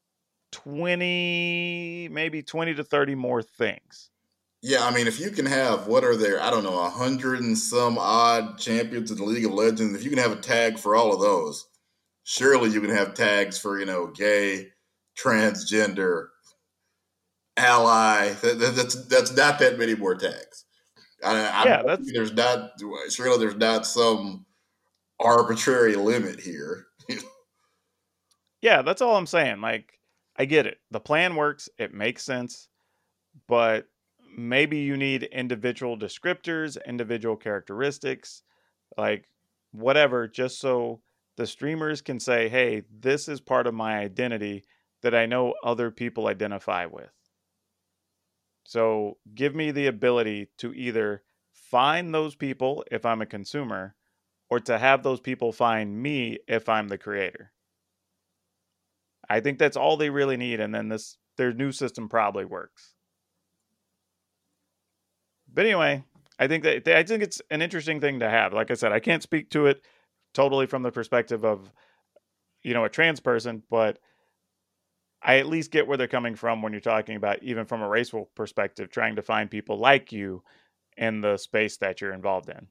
twenty, maybe twenty to thirty more things. Yeah, I mean, if you can have, what are there, I don't know, a hundred and some odd champions in the League of Legends, if you can have a tag for all of those, surely you can have tags for, you know, gay, transgender, ally. That, that, that's that's not that many more tags. I, I Yeah, that's there's not, surely there's not some arbitrary limit here. yeah, that's all I'm saying. Like, I get it. The plan works. It makes sense. But maybe you need individual descriptors, individual characteristics, like whatever, just so the streamers can say, hey, this is part of my identity that I know other people identify with. So give me the ability to either find those people if I'm a consumer or to have those people find me if I'm the creator. I think that's all they really need. And then this, their new system probably works. But anyway, I think that I think it's an interesting thing to have. Like I said, I can't speak to it totally from the perspective of, you know, a trans person, but I at least get where they're coming from when you're talking about, even from a racial perspective, trying to find people like you in the space that you're involved in.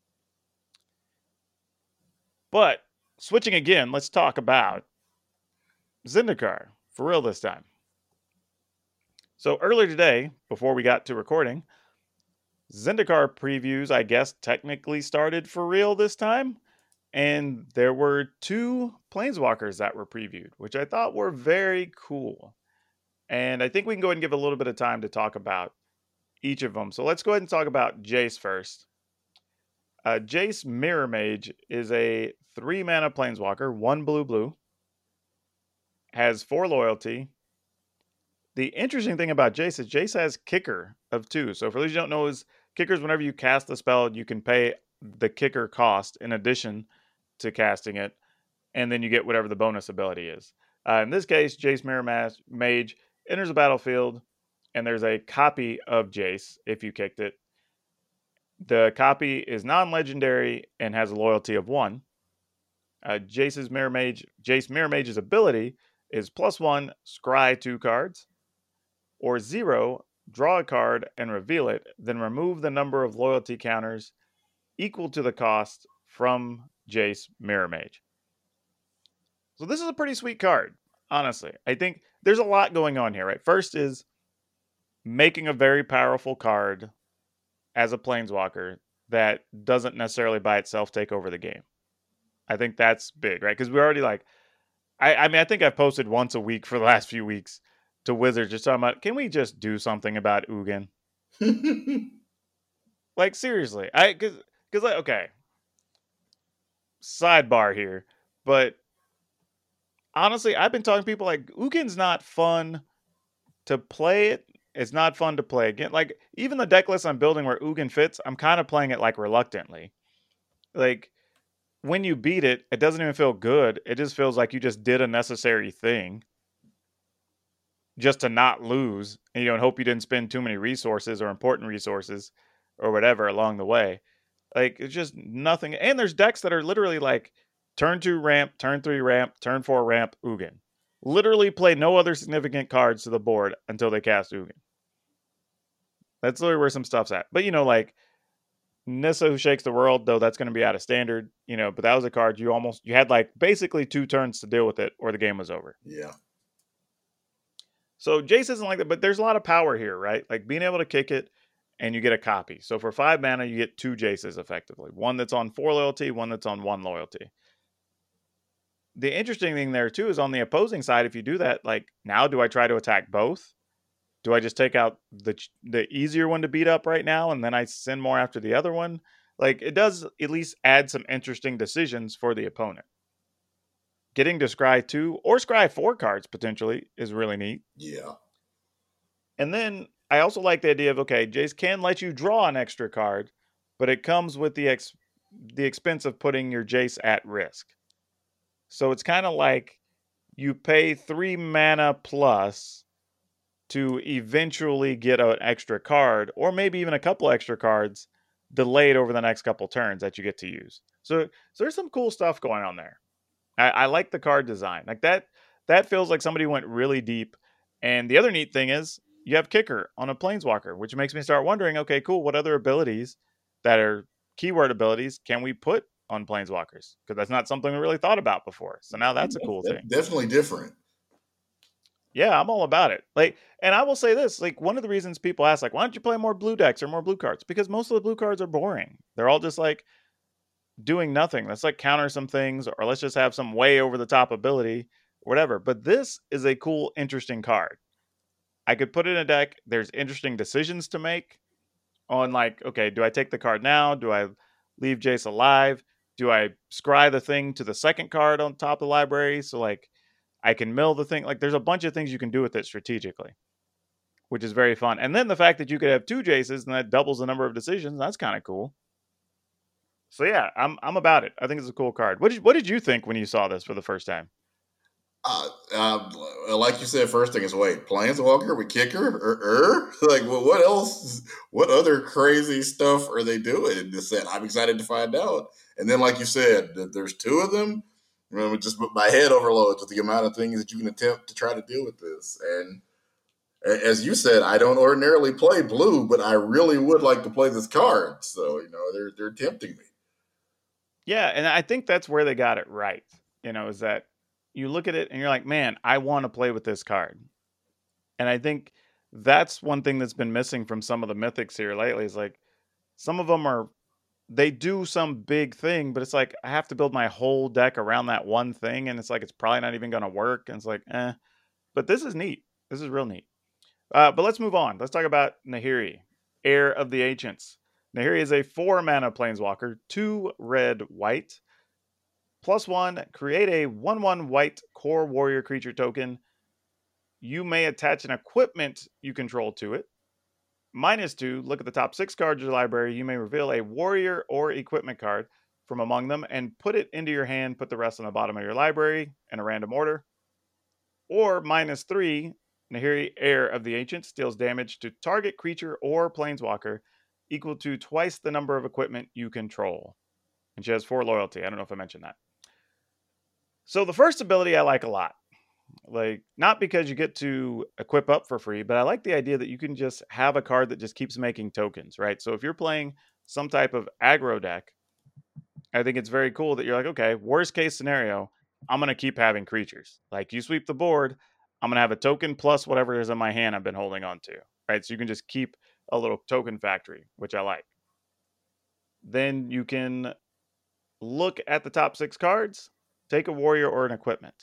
But switching again, let's talk about Zendikar for real this time. So earlier today, before we got to recording, Zendikar previews, I guess, technically started for real this time. And there were two Planeswalkers that were previewed, which I thought were very cool. And I think we can go ahead and give a little bit of time to talk about each of them. So let's go ahead and talk about Jace first. Uh, Jace Mirror Mage is a three mana Planeswalker, one blue blue, has four loyalty. The interesting thing about Jace is Jace has kicker of two. So for those who don't know, is kickers, whenever you cast the spell, you can pay the kicker cost in addition to casting it, and then you get whatever the bonus ability is. Uh, in this case, Jace Mirror Mage enters the battlefield, and there's a copy of Jace if you kicked it. The copy is non-legendary and has a loyalty of one. Uh, Jace's Mirror Mage, Jace Mirror Mage's ability is plus one, scry two cards, or zero, draw a card and reveal it, then remove the number of loyalty counters equal to the cost from Jace Mirror Mage. So this is a pretty sweet card, honestly. I think there's a lot going on here, right? First is making a very powerful card as a Planeswalker that doesn't necessarily by itself take over the game. I think that's big, right? Because we're already like, I, I mean, I think I've posted once a week for the last few weeks to Wizards just talking about, can we just do something about Ugin? Like, seriously. I, because, because like, okay. Sidebar here. But honestly, I've been talking to people like, Ugin's not fun to play it. It's not fun to play again. Like, even the deck list I'm building where Ugin fits, I'm kind of playing it like reluctantly. Like, when you beat it, it doesn't even feel good. It just feels like you just did a necessary thing. just to not lose, and you know, and hope you didn't spend too many resources or important resources or whatever along the way. Like it's just nothing. And there's decks that are literally like turn two ramp, turn three ramp, turn four ramp, Ugin. Literally play no other significant cards to the board until they cast Ugin. That's literally where some stuff's at. But you know, like Nissa Who Shakes the World, though that's going to be out of standard, you know, but that was a card you almost you had like basically two turns to deal with it or the game was over. Yeah. So Jace isn't like that, but there's a lot of power here, right? Like being able to kick it and you get a copy. So for five mana, you get two Jaces effectively. One that's on four loyalty, one that's on one loyalty. The interesting thing there too is on the opposing side, if you do that, like now do I try to attack both? Do I just take out the the easier one to beat up right now and then I send more after the other one? Like it does at least add some interesting decisions for the opponent. Getting to scry two or scry four cards potentially is really neat. Yeah. And then I also like the idea of, okay, Jace can let you draw an extra card, but it comes with the ex- the expense of putting your Jace at risk. So it's kind of like you pay three mana plus to eventually get an extra card, or maybe even a couple extra cards delayed over the next couple turns that you get to use. So, so there's some cool stuff going on there. I, I like the card design. Like that, that feels like somebody went really deep. And the other neat thing is you have Kicker on a Planeswalker, which makes me start wondering, okay, cool, what other abilities that are keyword abilities can we put on Planeswalkers? Because that's not something we really thought about before. So now that's a cool That's thing. Definitely different. Yeah, I'm all about it. Like, and I will say this, like one of the reasons people ask, like, why don't you play more blue decks or more blue cards? Because most of the blue cards are boring. They're all just like doing nothing. Let's like counter some things, or let's just have some way over the top ability, or whatever. But this is a cool, interesting card. I could put it in a deck. There's interesting decisions to make on like, okay, do I take the card now? Do I leave Jace alive? Do I scry the thing to the second card on top of the library? So like I can mill the thing. Like there's a bunch of things you can do with it strategically, which is very fun. And then the fact that you could have two Jaces and that doubles the number of decisions, that's kind of cool. So yeah, I'm I'm about it. I think it's a cool card. What did what did you think when you saw this for the first time? Uh, uh, like you said, first thing is wait, Planeswalker with Kicker or er? Like, well, what else? What other crazy stuff are they doing in this set? I'm excited to find out. And then, like you said, that there's two of them. I mean, just my head overloads with the amount of things that you can attempt to try to deal with this. And as you said, I don't ordinarily play blue, but I really would like to play this card. So you know, they're they're tempting me. Yeah, and I think that's where they got it right. You know, is that you look at it and you're like, man, I want to play with this card. And I think that's one thing that's been missing from some of the mythics here lately is like some of them are, they do some big thing, but it's like I have to build my whole deck around that one thing. And it's like, it's probably not even going to work. And it's like, eh. But this is neat. This is real neat. Uh, but let's move on. Let's talk about Nahiri, Heir of the Ancients. Nahiri is a four mana planeswalker, two red, white. Plus one, create a one one white core warrior creature token. You may attach an equipment you control to it. Minus two, look at the top six cards of your library. You may reveal a warrior or equipment card from among them and put it into your hand. Put the rest on the bottom of your library in a random order. Or minus three, Nahiri, Heir of the Ancients, deals damage to target creature or planeswalker equal to twice the number of equipment you control. And she has four loyalty. I don't know if I mentioned that. So the first ability I like a lot. Like, not because you get to equip up for free, but I like the idea that you can just have a card that just keeps making tokens, right? So if you're playing some type of aggro deck, I think it's very cool that you're like, okay, worst case scenario, I'm going to keep having creatures. Like, you sweep the board, I'm going to have a token plus whatever is in my hand I've been holding on to, right? So you can just keep a little token factory, which I like. Then you can look at the top six cards, take a warrior or an equipment.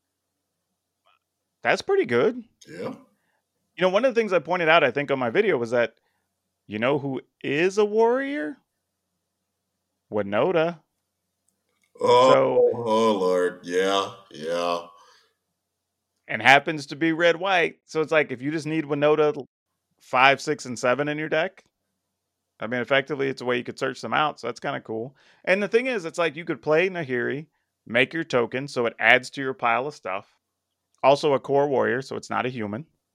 That's pretty good. Yeah. You know, one of the things I pointed out, I think, on my video was that, you know who is a warrior? Winota. Oh, So, oh Lord. Yeah. Yeah. and happens to be red white. So it's like if you just need Winota five, six, and seven in your deck, I mean, effectively, it's a way you could search them out. So that's kind of cool. And the thing is, it's like you could play Nahiri, make your token, so it adds to your pile of stuff. Also a core warrior, so it's not a human.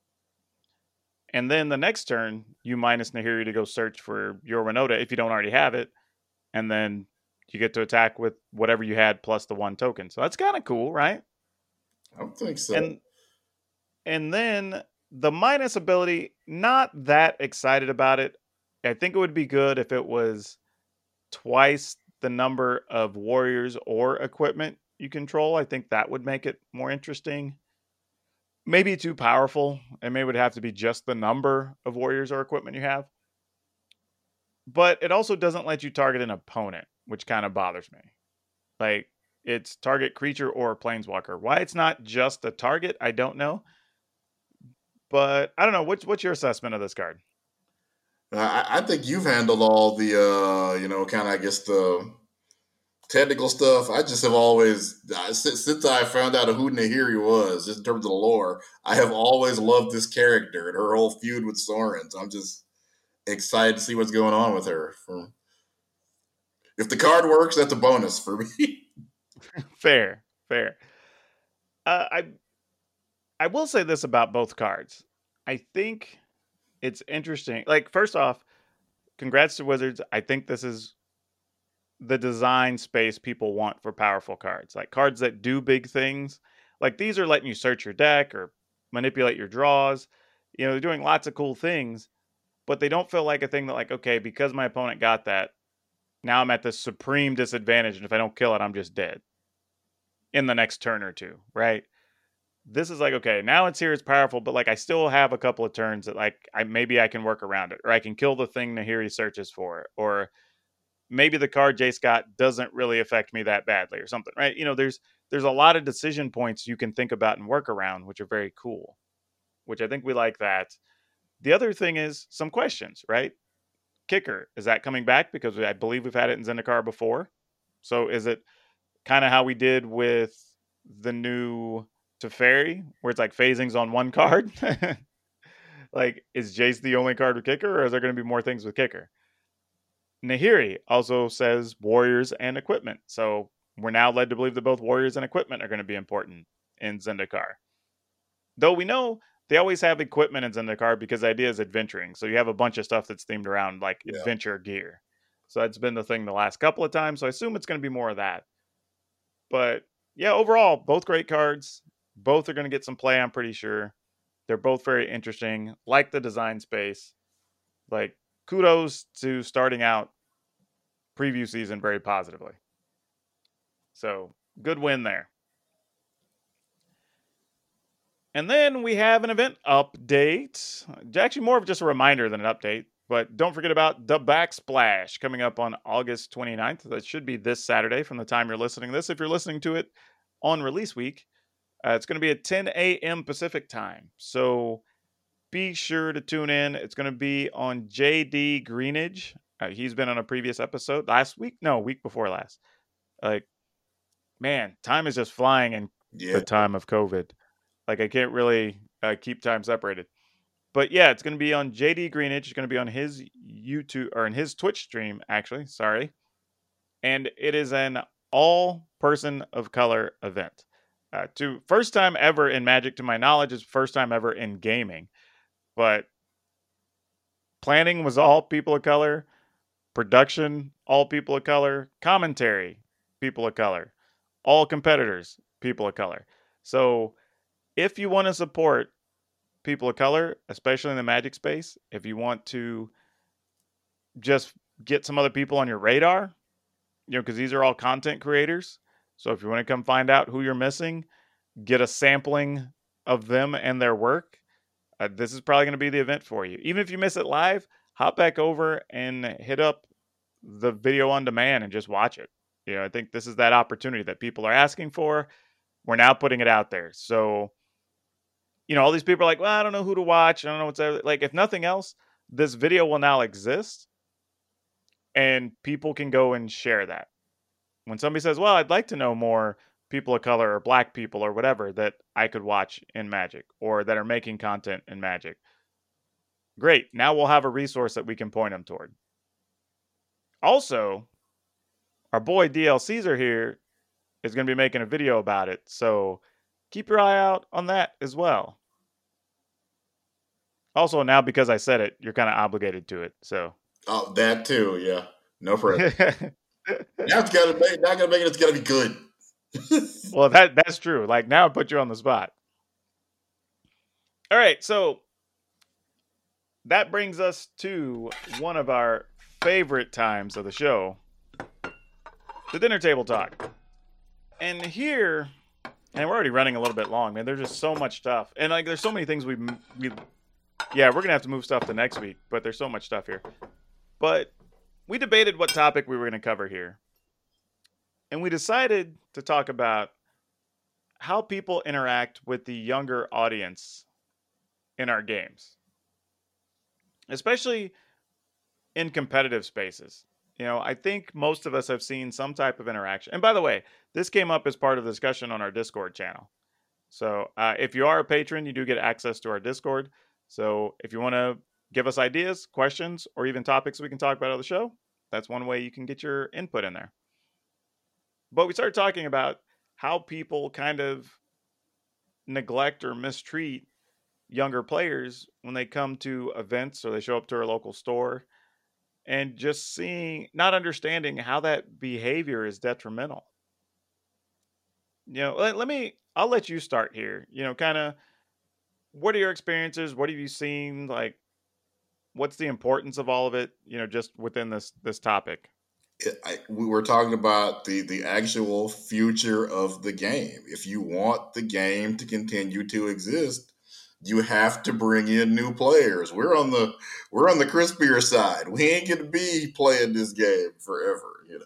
And then the next turn, you minus Nahiri to go search for your Winota if you don't already have it. And then you get to attack with whatever you had plus the one token. So that's kind of cool, right? I don't think so. And and then the minus ability, not that excited about it. I think it would be good if it was twice the number of warriors or equipment you control. I think that would make it more interesting. Maybe too powerful, and maybe it would have to be just the number of warriors or equipment you have. But it also doesn't let you target an opponent, which kind of bothers me. Like, it's target creature or planeswalker. Why it's not just a target, I don't know. But I don't know. What's what's your assessment of this card? I, I think you've handled all the, uh, you know, kind of, I guess, the technical stuff. I just have always, since, since I found out who Nahiri was, just in terms of the lore, I have always loved this character and her whole feud with Sorin. So I'm just excited to see what's going on with her. From if the card works, that's a bonus for me. Fair, fair. Uh, I I will say this about both cards. I think it's interesting. Like, first off, congrats to Wizards. I think this is the design space people want for powerful cards. Like, cards that do big things. Like, these are letting you search your deck or manipulate your draws. You know, they're doing lots of cool things, but they don't feel like a thing that, like, okay, because my opponent got that, now I'm at this supreme disadvantage, and if I don't kill it, I'm just dead in the next turn or two, right? This is like, okay, now it's here, it's powerful, but like I still have a couple of turns that like I maybe I can work around it, or I can kill the thing Nahiri searches for, or maybe the card Jace got doesn't really affect me that badly or something, right? You know, there's there's a lot of decision points you can think about and work around, which are very cool, which I think we like that. The other thing is some questions, right? Kicker, is that coming back? Because I believe we've had it in Zendikar before. So is it kind of how we did with the new Teferi, where it's like phasings on one card? Like, is Jace the only card with kicker, or is there going to be more things with kicker? Nahiri also says warriors and equipment. So we're now led to believe that both warriors and equipment are going to be important in Zendikar. Though we know they always have equipment in Zendikar because the idea is adventuring. So you have a bunch of stuff that's themed around like Yeah. adventure gear. So that's been the thing the last couple of times. So I assume it's going to be more of that. But yeah, overall, both great cards. Both are going to get some play, I'm pretty sure. They're both very interesting. Like the design space. Like, kudos to starting out preview season very positively. So, good win there. And then we have an event update. Actually, more of just a reminder than an update. But don't forget about the Backsplash coming up on August twenty-ninth. That should be this Saturday from the time you're listening to this. If you're listening to it on release week, uh, it's going to be at ten a.m. Pacific time. So be sure to tune in. It's going to be on J D Greenidge. Uh, he's been on a previous episode last week. No, week before last. Like, man, time is just flying in Yeah. the time of COVID. Like, I can't really uh, keep time separated. But yeah, it's going to be on J D Greenidge. It's going to be on his YouTube, or in his Twitch stream, actually. Sorry. And it is an all person of color event. Uh, to first time ever in Magic, to my knowledge, is first time ever in gaming. But planning was all people of color, production all people of color, commentary people of color, all competitors people of color. So if you want to support people of color, especially in the Magic space, if you want to just get some other people on your radar, you know, because these are all content creators. So if you want to come find out who you're missing, get a sampling of them and their work, uh, this is probably going to be the event for you. Even if you miss it live, hop back over and hit up the video on demand and just watch it. You know, I think this is that opportunity that people are asking for. We're now putting it out there. So, you know, all these people are like, well, I don't know who to watch. I don't know what's there. Like, if nothing else, this video will now exist and people can go and share that. When somebody says, well, I'd like to know more people of color or black people or whatever that I could watch in Magic or that are making content in Magic, great. Now we'll have a resource that we can point them toward. Also, our boy D L Caesar here is going to be making a video about it. So keep your eye out on that as well. Also, now because I said it, you're kind of obligated to it. So. Oh, that too. Yeah. No pressure. Now it's gotta make. Not gonna make it. It's gotta be good. Well, that that's true. Like now, I put you on the spot. All right, so that brings us to one of our favorite times of the show, the dinner table talk. And here, and we're already running a little bit long, man. There's just so much stuff, and like there's so many things we we. Yeah, we're gonna have to move stuff to next week, but there's so much stuff here. But we debated what topic we were going to cover here. And we decided to talk about how people interact with the younger audience in our games, especially in competitive spaces. You know, I think most of us have seen some type of interaction. And by the way, this came up as part of the discussion on our Discord channel. So uh, if you are a patron, you do get access to our Discord. So if you want to give us ideas, questions, or even topics we can talk about on the show, that's one way you can get your input in there. But we started talking about how people kind of neglect or mistreat younger players when they come to events or they show up to our local store, and just seeing, not understanding how that behavior is detrimental. You know, let, let me, I'll let you start here. You know, kind of, what are your experiences? What have you seen? Like, what's the importance of all of it? You know, just within this this topic. I, we were talking about the the actual future of the game. If you want the game to continue to exist, you have to bring in new players. We're on the we're on the crispier side. We ain't gonna be playing this game forever, you know.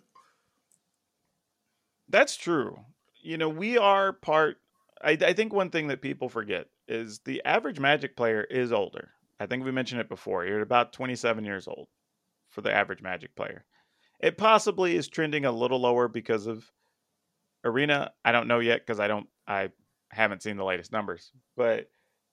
That's true. You know, we are part. I, I think one thing that people forget is the average Magic player is older. I think we mentioned it before. You're about twenty-seven years old for the average Magic player. It possibly is trending a little lower because of Arena. I don't know yet because I don't. I haven't seen the latest numbers, but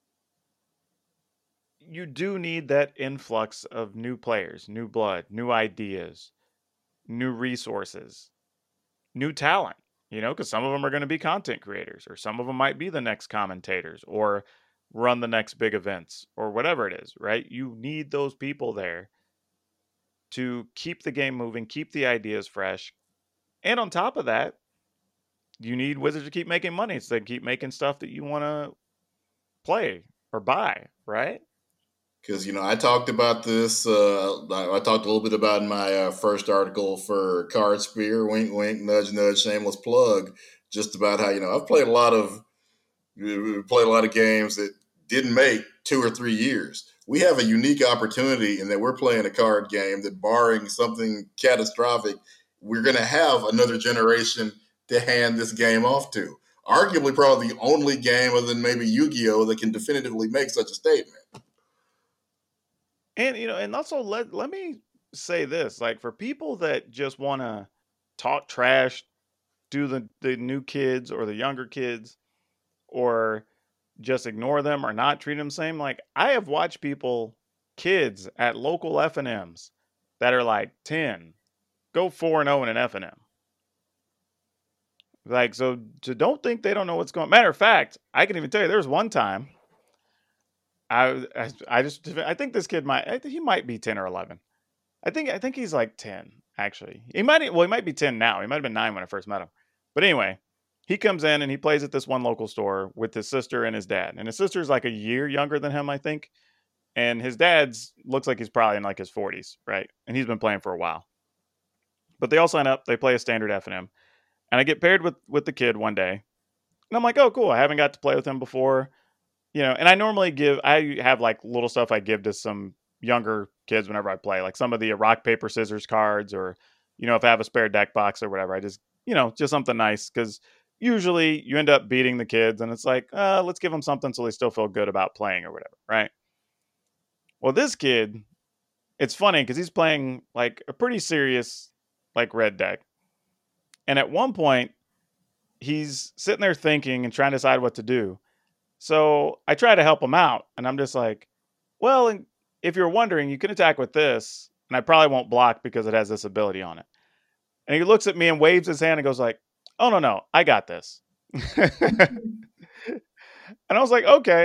you do need that influx of new players, new blood, new ideas, new resources, new talent. You know, because some of them are going to be content creators, or some of them might be the next commentators, or run the next big events, or whatever it is, right? You need those people there to keep the game moving, keep the ideas fresh. And on top of that, you need Wizards to keep making money so they can keep making stuff that you want to play or buy, right? Because, you know, I talked about this, uh, I, I talked a little bit about in my uh, first article for Cardsphere, wink, wink, nudge, nudge, shameless plug, just about how, you know, I've played a lot of, played a lot of games that didn't make two or three years. We have a unique opportunity in that we're playing a card game that, barring something catastrophic, we're going to have another generation to hand this game off to. Arguably, probably the only game other than maybe Yu-Gi-Oh! That can definitively make such a statement. And, you know, and also let, let me say this, like for people that just want to talk trash, do the, the new kids or the younger kids, or just ignore them or not treat them the same. Like I have watched people, kids at local F and M's that are like ten, go four and oh in an F and M. Like, so, so don't think they don't know what's going on. Matter of fact, I can even tell you there was one time I, I, I just, I think this kid might, I think he might be ten or eleven. I think, I think he's like ten actually. He might, well, he might be ten now. He might've been nine when I first met him. But anyway, he comes in and he plays at this one local store with his sister and his dad. And his sister's like a year younger than him, I think. And his dad's looks like he's probably in like his forties, right? And he's been playing for a while. But they all sign up. They play a standard F and M. And I get paired with, with the kid one day. And I'm like, oh, cool. I haven't got to play with him before. You know, and I normally give, I have like little stuff I give to some younger kids whenever I play. Like some of the rock, paper, scissors cards, or, you know, if I have a spare deck box or whatever, I just, you know, just something nice. Because usually you end up beating the kids and it's like, uh, let's give them something so they still feel good about playing or whatever, right? Well, this kid, it's funny because he's playing like a pretty serious like red deck. And at one point, he's sitting there thinking and trying to decide what to do. So I try to help him out. And I'm just like, well, if you're wondering, you can attack with this. And I probably won't block because it has this ability on it. And he looks at me and waves his hand and goes like, oh, no, no, I got this. And I was like, okay.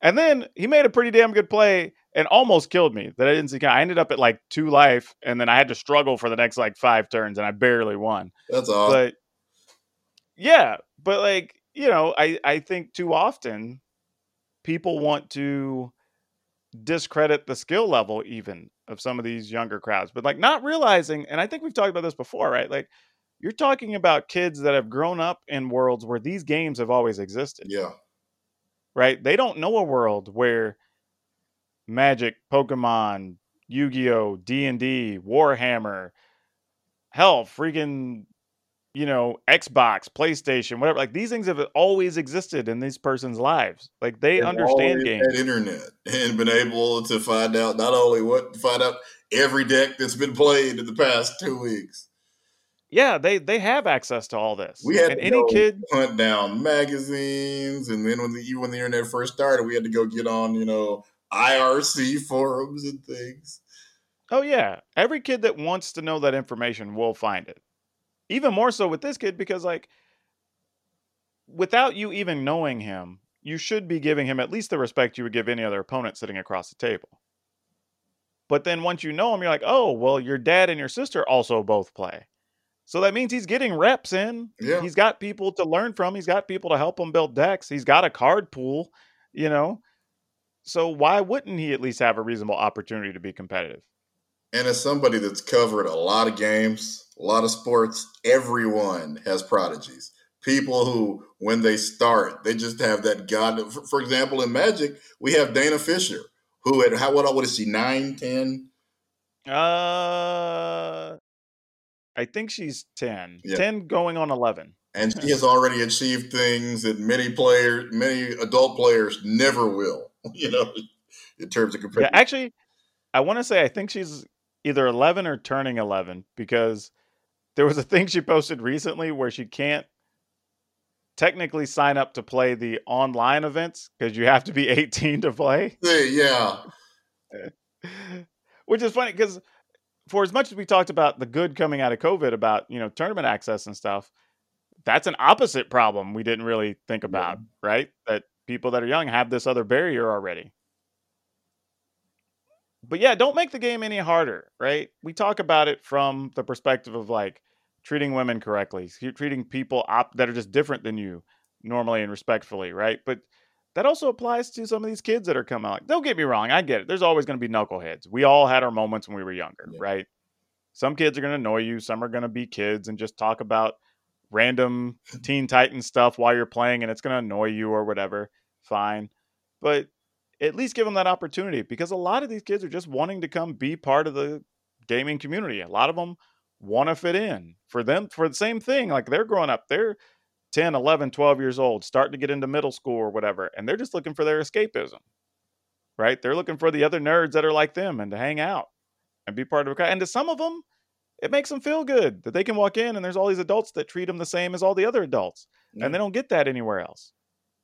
And then he made a pretty damn good play and almost killed me that I didn't see. I ended up at like two life, and then I had to struggle for the next like five turns, and I barely won. That's awesome. But yeah, but like, you know, I, I think too often people want to discredit the skill level even of some of these younger crowds, but like not realizing, and I think we've talked about this before, right? Like you're talking about kids that have grown up in worlds where these games have always existed. Yeah. Right? They don't know a world where Magic, Pokemon, Yu-Gi-Oh, D and D, Warhammer, hell, freaking, you know, Xbox, PlayStation, whatever. Like these things have always existed in these person's lives. Like they They've understand always games. had internet and been able to find out not only what find out every deck that's been played in the past two weeks. Yeah, they they have access to all this. We had and to any go kid hunt down magazines, and then when the when the internet first started, we had to go get on, you know, I R C forums and things. Oh yeah, every kid that wants to know that information will find it. Even more so with this kid because like without you even knowing him, you should be giving him at least the respect you would give any other opponent sitting across the table. But then once you know him, you're like, oh, well, your dad and your sister also both play. So that means he's getting reps in. Yeah. He's got people to learn from. He's got people to help him build decks. He's got a card pool, you know. So why wouldn't he at least have a reasonable opportunity to be competitive? And as somebody that's covered a lot of games, a lot of sports, everyone has prodigies. People who, when they start, they just have that God. For, for example, in Magic, we have Dana Fisher, who at how what what is she nine, ten? Uh, I think she's ten. Yeah. ten going on eleven. And she has already achieved things that many players, many adult players never will, you know, in terms of Yeah, competitive. actually, I want to say I think she's either eleven or turning eleven because there was a thing she posted recently where she can't technically sign up to play the online events because you have to be eighteen to play. Yeah. Which is funny because for as much as we talked about the good coming out of COVID about, you know, tournament access and stuff, that's an opposite problem we didn't really think about, yeah. Right? That people that are young have this other barrier already. But yeah, don't make the game any harder, right? We talk about it from the perspective of like treating women correctly, treating people op- that are just different than you normally and respectfully, right? But that also applies to some of these kids that are coming out. Don't get me wrong, I get it. There's always going to be knuckleheads. We all had our moments when we were younger, yeah. Right? Some kids are going to annoy you. Some are going to be kids and just talk about random Teen Titans stuff while you're playing and it's going to annoy you or whatever. Fine. But at least give them that opportunity because a lot of these kids are just wanting to come be part of the gaming community. A lot of them want to fit in for them for the same thing. Like they're growing up, they're ten, eleven, twelve years old, starting to get into middle school or whatever. And they're just looking for their escapism, right? They're looking for the other nerds that are like them and to hang out and be part of a, and to some of them, it makes them feel good that they can walk in and there's all these adults that treat them the same as all the other adults. Yeah. And they don't get that anywhere else.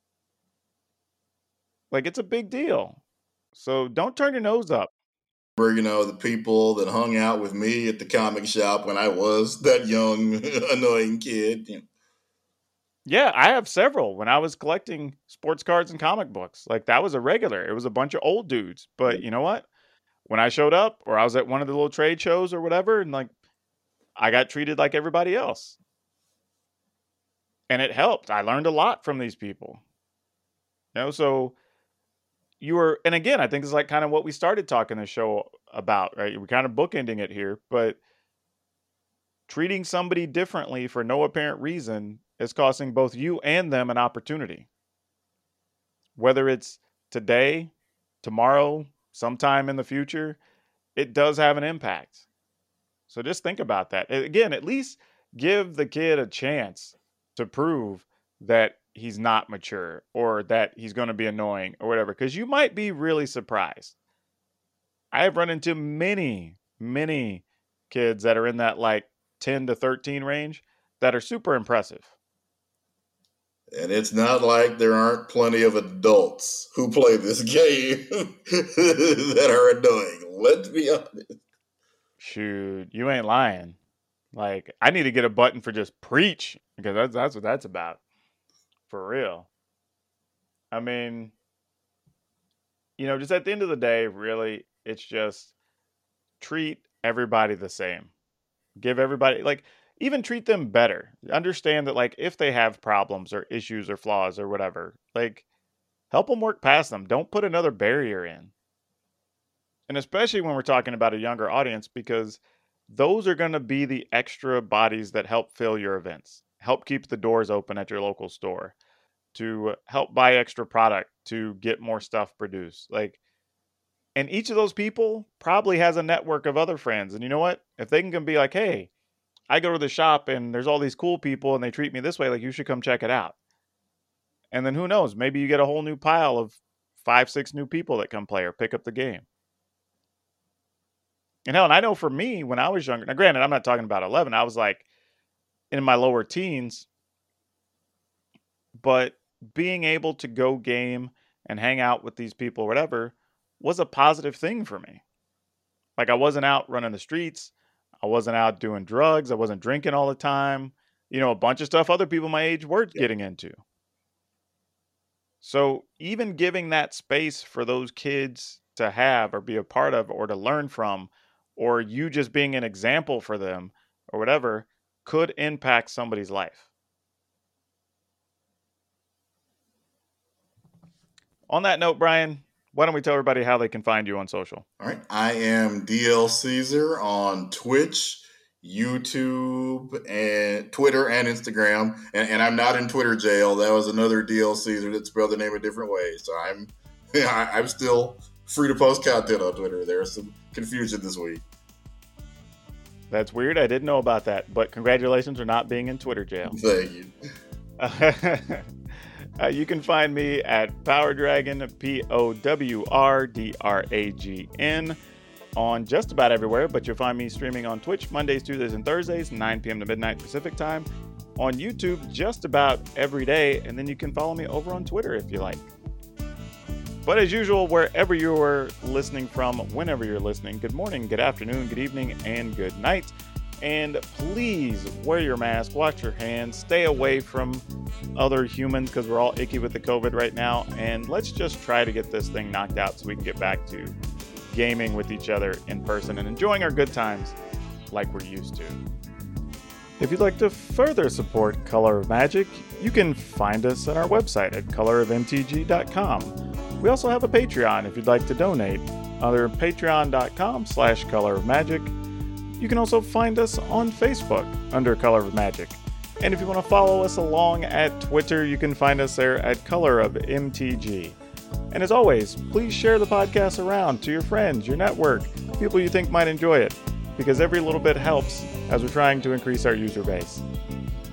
Like, it's a big deal. So don't turn your nose up. You know, the people that hung out with me at the comic shop when I was that young, annoying kid. You know. Yeah, I have several. When I was collecting sports cards and comic books, like that was a regular. It was a bunch of old dudes. But yeah. You know what? When I showed up or I was at one of the little trade shows or whatever, and like I got treated like everybody else. And it helped. I learned a lot from these people. You know, so you were, and again, I think it's like kind of what we started talking the show about, right? We're kind of bookending it here, but treating somebody differently for no apparent reason is costing both you and them an opportunity. Whether it's today, tomorrow, sometime in the future, it does have an impact. So just think about that. Again, at least give the kid a chance to prove that he's not mature or that he's going to be annoying or whatever, because you might be really surprised. I have run into many, many kids that are in that like ten to thirteen range that are super impressive. And it's not like there aren't plenty of adults who play this game that are annoying. Let's be honest. Shoot, you ain't lying. Like, I need to get a button for just preach because that's that's what that's about. For real. I mean, you know, just at the end of the day, really, it's just treat everybody the same. Give everybody, like, even treat them better. Understand that, like, if they have problems or issues or flaws or whatever, like, help them work past them. Don't put another barrier in. And especially when we're talking about a younger audience, because those are going to be the extra bodies that help fill your events, help keep the doors open at your local store, to help buy extra product, to get more stuff produced. Like, and each of those people probably has a network of other friends. And you know what? If they can be like, hey, I go to the shop and there's all these cool people and they treat me this way, like, you should come check it out. And then who knows? Maybe you get a whole new pile of five, six new people that come play or pick up the game. And hell, and I know for me, when I was younger, now granted, I'm not talking about eleven, I was like in my lower teens, but being able to go game and hang out with these people or whatever was a positive thing for me. Like, I wasn't out running the streets. I wasn't out doing drugs. I wasn't drinking all the time. You know, a bunch of stuff other people my age were Yeah. getting into. So even giving that space for those kids to have or be a part of or to learn from, or you just being an example for them or whatever, could impact somebody's life. On that note, Brian, why don't we tell everybody how they can find you on social? All right. I am D L Caesar on Twitch, YouTube, and Twitter and Instagram. And, and I'm not in Twitter jail. That was another D L Caesar that spelled the name a different way. So I'm yeah, I, I'm still free to post content on Twitter. There's some confusion this week. That's weird. I didn't know about that, but congratulations for not being in Twitter jail. Thank you. uh, you can find me at Power Dragon, P O W R D R A G N, on just about everywhere, but you'll find me streaming on Twitch Mondays, Tuesdays, and Thursdays, nine p.m. to midnight Pacific time, on YouTube just about every day, and then you can follow me over on Twitter if you like. But as usual, wherever you're listening from, whenever you're listening, good morning, good afternoon, good evening, and good night. And please wear your mask, wash your hands, stay away from other humans because we're all icky with the COVID right now. And let's just try to get this thing knocked out so we can get back to gaming with each other in person and enjoying our good times like we're used to. If you'd like to further support Color of Magic, you can find us on our website at color of m t g dot com. We also have a Patreon if you'd like to donate, under patreon.com slash color of magic. You can also find us on Facebook under Color of Magic. And if you want to follow us along at Twitter, you can find us there at Color of M T G. And as always, please share the podcast around to your friends, your network, people you think might enjoy it, because every little bit helps as we're trying to increase our user base.